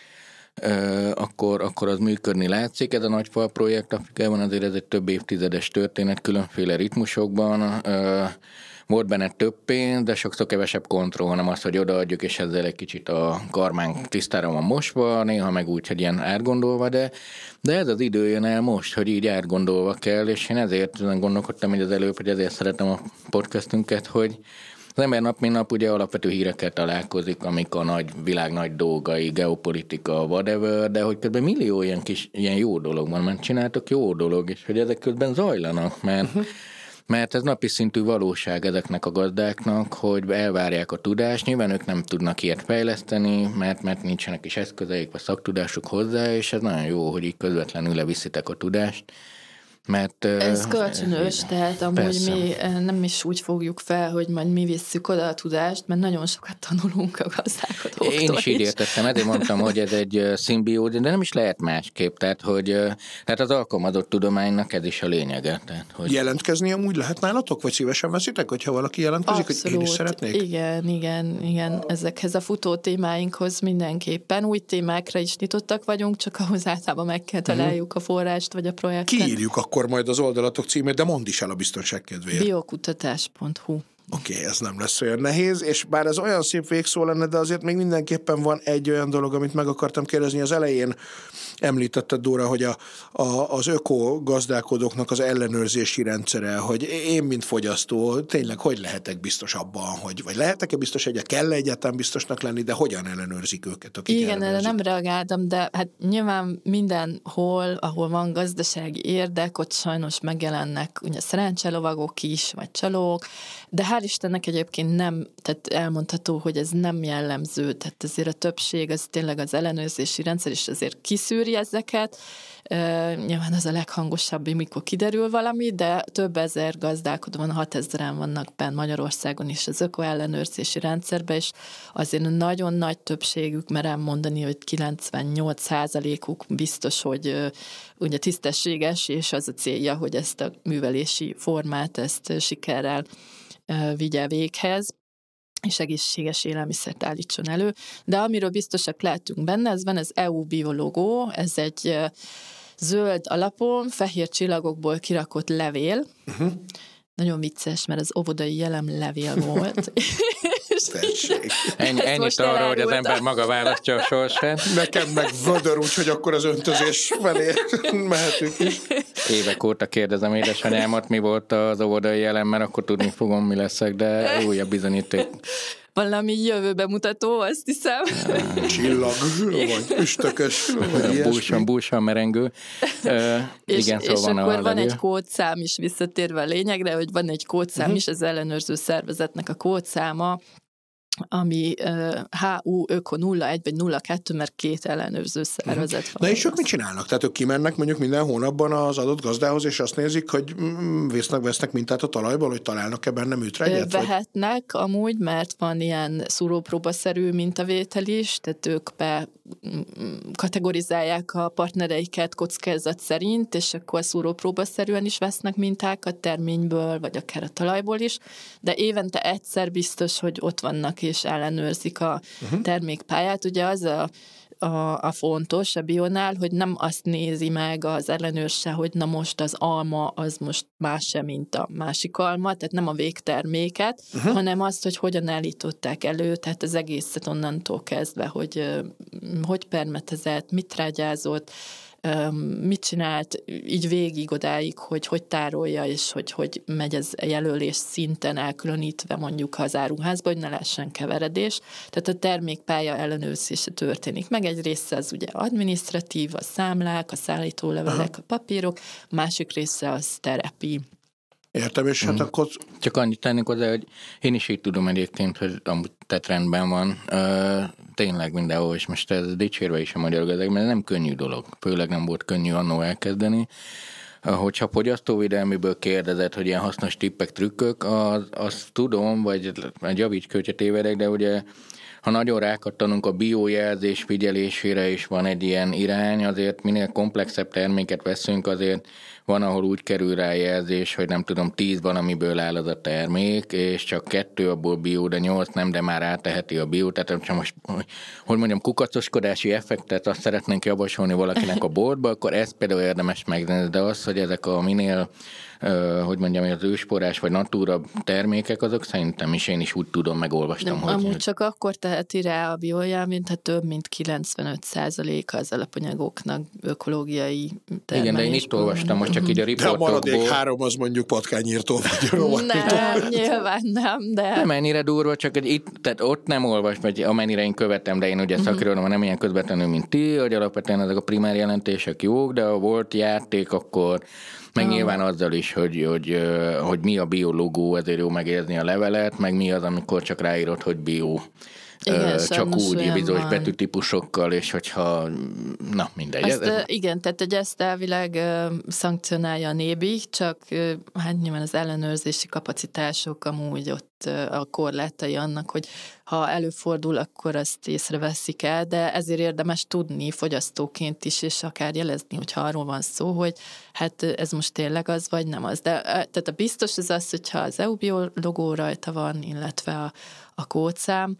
Akkor, akkor az működni látszik. Ez a nagyfal projekt Afrikában azért ez egy több évtizedes történet, különféle ritmusokban. Volt benne több pénz, de sokszor kevesebb kontroll, hanem az, hogy odaadjuk, és ezzel egy kicsit a karmánk tisztára van mosva, néha meg úgy, hogy ilyen átgondolva, de, de ez az idő jön el most, hogy így átgondolva kell, és én ezért gondolkodtam így az előbb, hogy ezért szeretem a podcastünket, hogy az ember nap mint nap ugye alapvető hírekkel találkozik, amik a nagy, világ nagy dolgai, geopolitika, whatever, de hogy közben millió ilyen kis, ilyen jó dolog van, mert csináltok jó dolog, és hogy ezek közben zajlanak, mert, uh-huh. mert ez napi szintű valóság ezeknek a gazdáknak, hogy elvárják a tudást, nyilván ők nem tudnak ilyet fejleszteni, mert, mert nincsenek is eszközeik, vagy szaktudásuk hozzá, és ez nagyon jó, hogy így közvetlenül leviszitek a tudást. Mert, ez kölcsönös, tehát amúgy persze. Mi nem is úgy fogjuk fel, hogy majd mi visszük oda a tudást, mert nagyon sokat tanulunk a gazdálkodóktól. Én is így értettem, ezért mondtam, hogy ez egy szimbiózis, de nem is lehet másképp, tehát, hogy, tehát az alkalmazott tudománynak ez is a lényege. Tehát, hogy... Jelentkezni amúgy lehet nálatok, vagy szívesen veszitek, hogyha valaki jelentkezik, Abszolút, hogy én is szeretnék? Igen, igen, igen, ezekhez a futó témáinkhoz mindenképpen. Új témákra is nyitottak vagyunk, csak ahhoz általában meg kell találjuk uh-huh. a forrást, vagy a projektet. Kiírjuk akkor majd az oldalatok címét, de mondd is el a biztonság kedvéért. biokutatás pont hu Oké, okay, ez nem lesz olyan nehéz, és bár ez olyan szép végszó lenne, de azért még mindenképpen van egy olyan dolog, amit meg akartam kérdezni. Az elején említetted, Dóra, hogy a, a, az öko gazdálkodóknak az ellenőrzési rendszere, hogy én, mint fogyasztó, tényleg hogy lehetek biztos abban, hogy, vagy lehetek-e biztos, hogy kell egyáltalán biztosnak lenni, de hogyan ellenőrzik őket, akik Igen, ellenőrzik? erre nem reagáltam, de hát nyilván mindenhol, ahol van gazdasági érdek, ott sajnos megjelennek ugye szerencselovagok is, vagy csalók, de hál' Istennek egyébként nem, tehát elmondható, hogy ez nem jellemző, tehát azért a többség, az tényleg az ellenőrzési rendszer is azért kiszűri ezeket. Uh, nyilván az a leghangosabb, mikor kiderül valami, de több ezer gazdálkodó van, hatezren vannak benne Magyarországon is az ökoellenőrzési rendszerben, és azért nagyon nagy többségük, merem mondani, hogy kilencvennyolc százalékuk biztos, hogy uh, ugye tisztességes, és az a célja, hogy ezt a művelési formát, ezt sikerrel uh, vigye véghez, és egészséges élelmiszert állítson elő. De amiről biztosak lehetünk benne, ez van az é u biologó, ez egy zöld alapon, fehér csillagokból kirakott levél. Uh-huh. Nagyon vicces, mert az óvodai jelem levél volt. Ennyi, ennyit arra, hogy az ember maga választja a sorsát. Nekem meg vödör, úgyhogy akkor az öntözés felé mehetünk is. Évek óta kérdezem édesanyámat, mi volt az óvodai jelen, mert akkor tudni fogom, mi leszek, de újabb bizonyíték. Valami jövőbe mutató, azt hiszem. Csillag, vagy üstökös, vagy búsan, búsan merengő. Uh, és igen, és szóval akkor van, van egy kódszám is, visszatérve a lényegre, hogy van egy kódszám uh-huh. is, az ellenőrző szervezetnek a kódszáma, ami uh, há u öko nulla egy vagy nulla kettő, mert két ellenőrző szervezet van. Na és ők mit csinálnak? Tehát ők kimennek mondjuk minden hónapban az adott gazdához, és azt nézik, hogy vesznek, vesznek mintát a talajból, hogy találnak-e benne műtrágyát? Vehetnek vagy? Amúgy, mert van ilyen szúrópróbaszerű mintavétel is, tehát ők be kategorizálják a partnereiket kockázat szerint, és akkor szúrópróbaszerűen is vesznek mintákat terményből, vagy akár a talajból is, de évente egyszer biztos, hogy ott vannak és ellenőrzik a uh-huh. termékpályát. Ugye az a, a, a fontos a bionál, hogy nem azt nézi meg az ellenőrse, hogy na most az alma az most más sem, mint a másik alma, tehát nem a végterméket, uh-huh. hanem azt, hogy hogyan állították elő, tehát az egészet onnantól kezdve, hogy hogy permetezett, mit trágyázott, mit csinált, így végig odáig, hogy hogy tárolja, és hogy hogy megy ez a jelölés szinten elkülönítve mondjuk az áruházba, hogy ne lehessen keveredés. Tehát a termékpálya ellenőrzése történik. Meg egy része az ugye adminisztratív, a számlák, a szállítólevelek, a papírok, másik része az terepi. Értem, és hát mm. akkor... Csak annyit tennék hozzá, hogy én is így tudom egyébként, hogy amúgy tett rendben van. Uh, tényleg mindenhol, és most ez dicsérve is a magyar gazdag, mert nem könnyű dolog. Főleg nem volt könnyű annó elkezdeni. Uh, hogyha fogyasztóvédelmiből kérdezett, hogy ilyen hasznos tippek, trükkök, az, azt tudom, vagy egy javíts ki, hogyha tévedek, de ugye ha nagyon rákattanunk a biojelzés figyelésére is van egy ilyen irány, azért minél komplexebb terméket veszünk, azért van, ahol úgy kerül rá jelzés, hogy nem tudom, tíz van, amiből áll az a termék, és csak kettő abból bio, de nyolc nem, de már áteheti a bio. Tehát ha most, hogy mondjam, kukacoskodási effektet azt szeretnénk javasolni valakinek a boltba, akkor ezt például érdemes megnézni, de az, hogy ezek a minél Uh, hogy mondjam, az ősporás vagy natúra termékek, azok szerintem is én is úgy tudom, megolvastam. Nem, hogy amúgy csak akkor teheti rá a biojel, mint ha több mint kilencvenöt százaléka az alapanyagoknak ökológiai termelésből. Igen, de én itt olvastam most csak így a riportokból. De a maradék három az mondjuk patkányírtó vagy rovarító. Nem, nyilván nem, de... Nem ennyire durva, csak egy itt, tehát ott nem olvas, vagy amennyire én követem, de én ugye szakirodalom nem ilyen közvetlenül, mint ti, hogy alapvetően ezek a primár jelentések jók, de ha volt játék, akkor meg nyilván azzal is, hogy, hogy, hogy mi a biológó, ezért jó megérzni a levelet, meg mi az, amikor csak ráírod, hogy bio. Igen, csak úgy bizonyos betűtípusokkal, és hogyha, na mindegy. Azt, ez, igen, tehát hogy ezt elvileg szankcionálja a nébi, csak hát nyilván az ellenőrzési kapacitások amúgy ott a korlátai annak, hogy ha előfordul, akkor azt észreveszik el, de ezért érdemes tudni fogyasztóként is, és akár jelezni, hogyha arról van szó, hogy hát ez most tényleg az, vagy nem az. De tehát a biztos az az, hogyha az é u Bio logó rajta van, illetve a, a kódszám,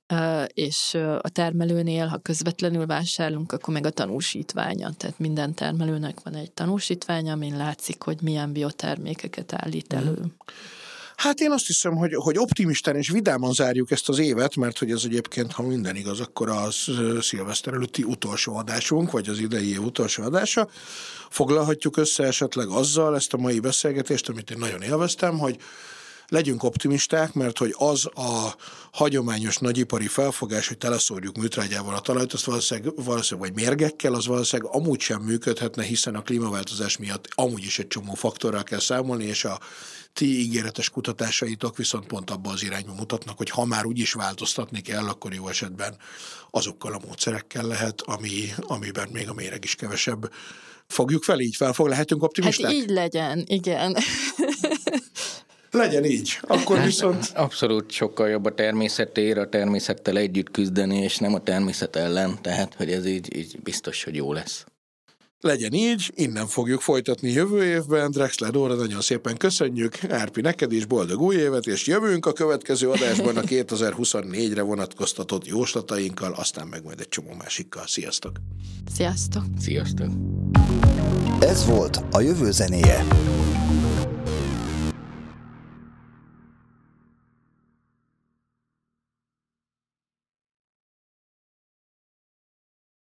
és a termelőnél, ha közvetlenül vásárlunk, akkor meg a tanúsítványa. Tehát minden termelőnek van egy tanúsítványa, amin látszik, hogy milyen biotermékeket állít elő. Hát én azt hiszem, hogy, hogy optimistán és vidáman zárjuk ezt az évet, mert hogy ez egyébként, ha minden igaz, akkor az szilveszter előtti utolsó adásunk, vagy az idei év utolsó adása. Foglalhatjuk össze esetleg azzal ezt a mai beszélgetést, amit én nagyon élveztem, hogy legyünk optimisták, mert hogy az a hagyományos nagyipari felfogás, hogy teleszórjuk műtrágyával a talajt, azt valószínűleg, valószínűleg vagy mérgekkel, az valószínűleg amúgy sem működhetne, hiszen a klímaváltozás miatt amúgy is egy csomó faktorral kell számolni, és a ti ígéretes kutatásaitok viszont pont abban az irányba mutatnak, hogy ha már úgyis változtatni kell, akkor jó esetben azokkal a módszerekkel lehet, ami, amiben még a méreg is kevesebb. Fogjuk fel így fel, fog, lehetünk optimisták? Hát így legyen, igen. Legyen így. Akkor viszont... Abszolút sokkal jobb a természetért, a természettel együtt küzdeni, és nem a természet ellen, tehát hogy ez így, így biztos, hogy jó lesz. Legyen így, innen fogjuk folytatni jövő évben. Drexler Dóra, nagyon szépen köszönjük. Árpi, neked is boldog új évet, és jövünk a következő adásban a kétezer-huszonnégyre vonatkoztatott jóslatainkkal, aztán meg majd egy csomó másikkal. Sziasztok! Sziasztok! Sziasztok! Ez volt a Jövő zenéje.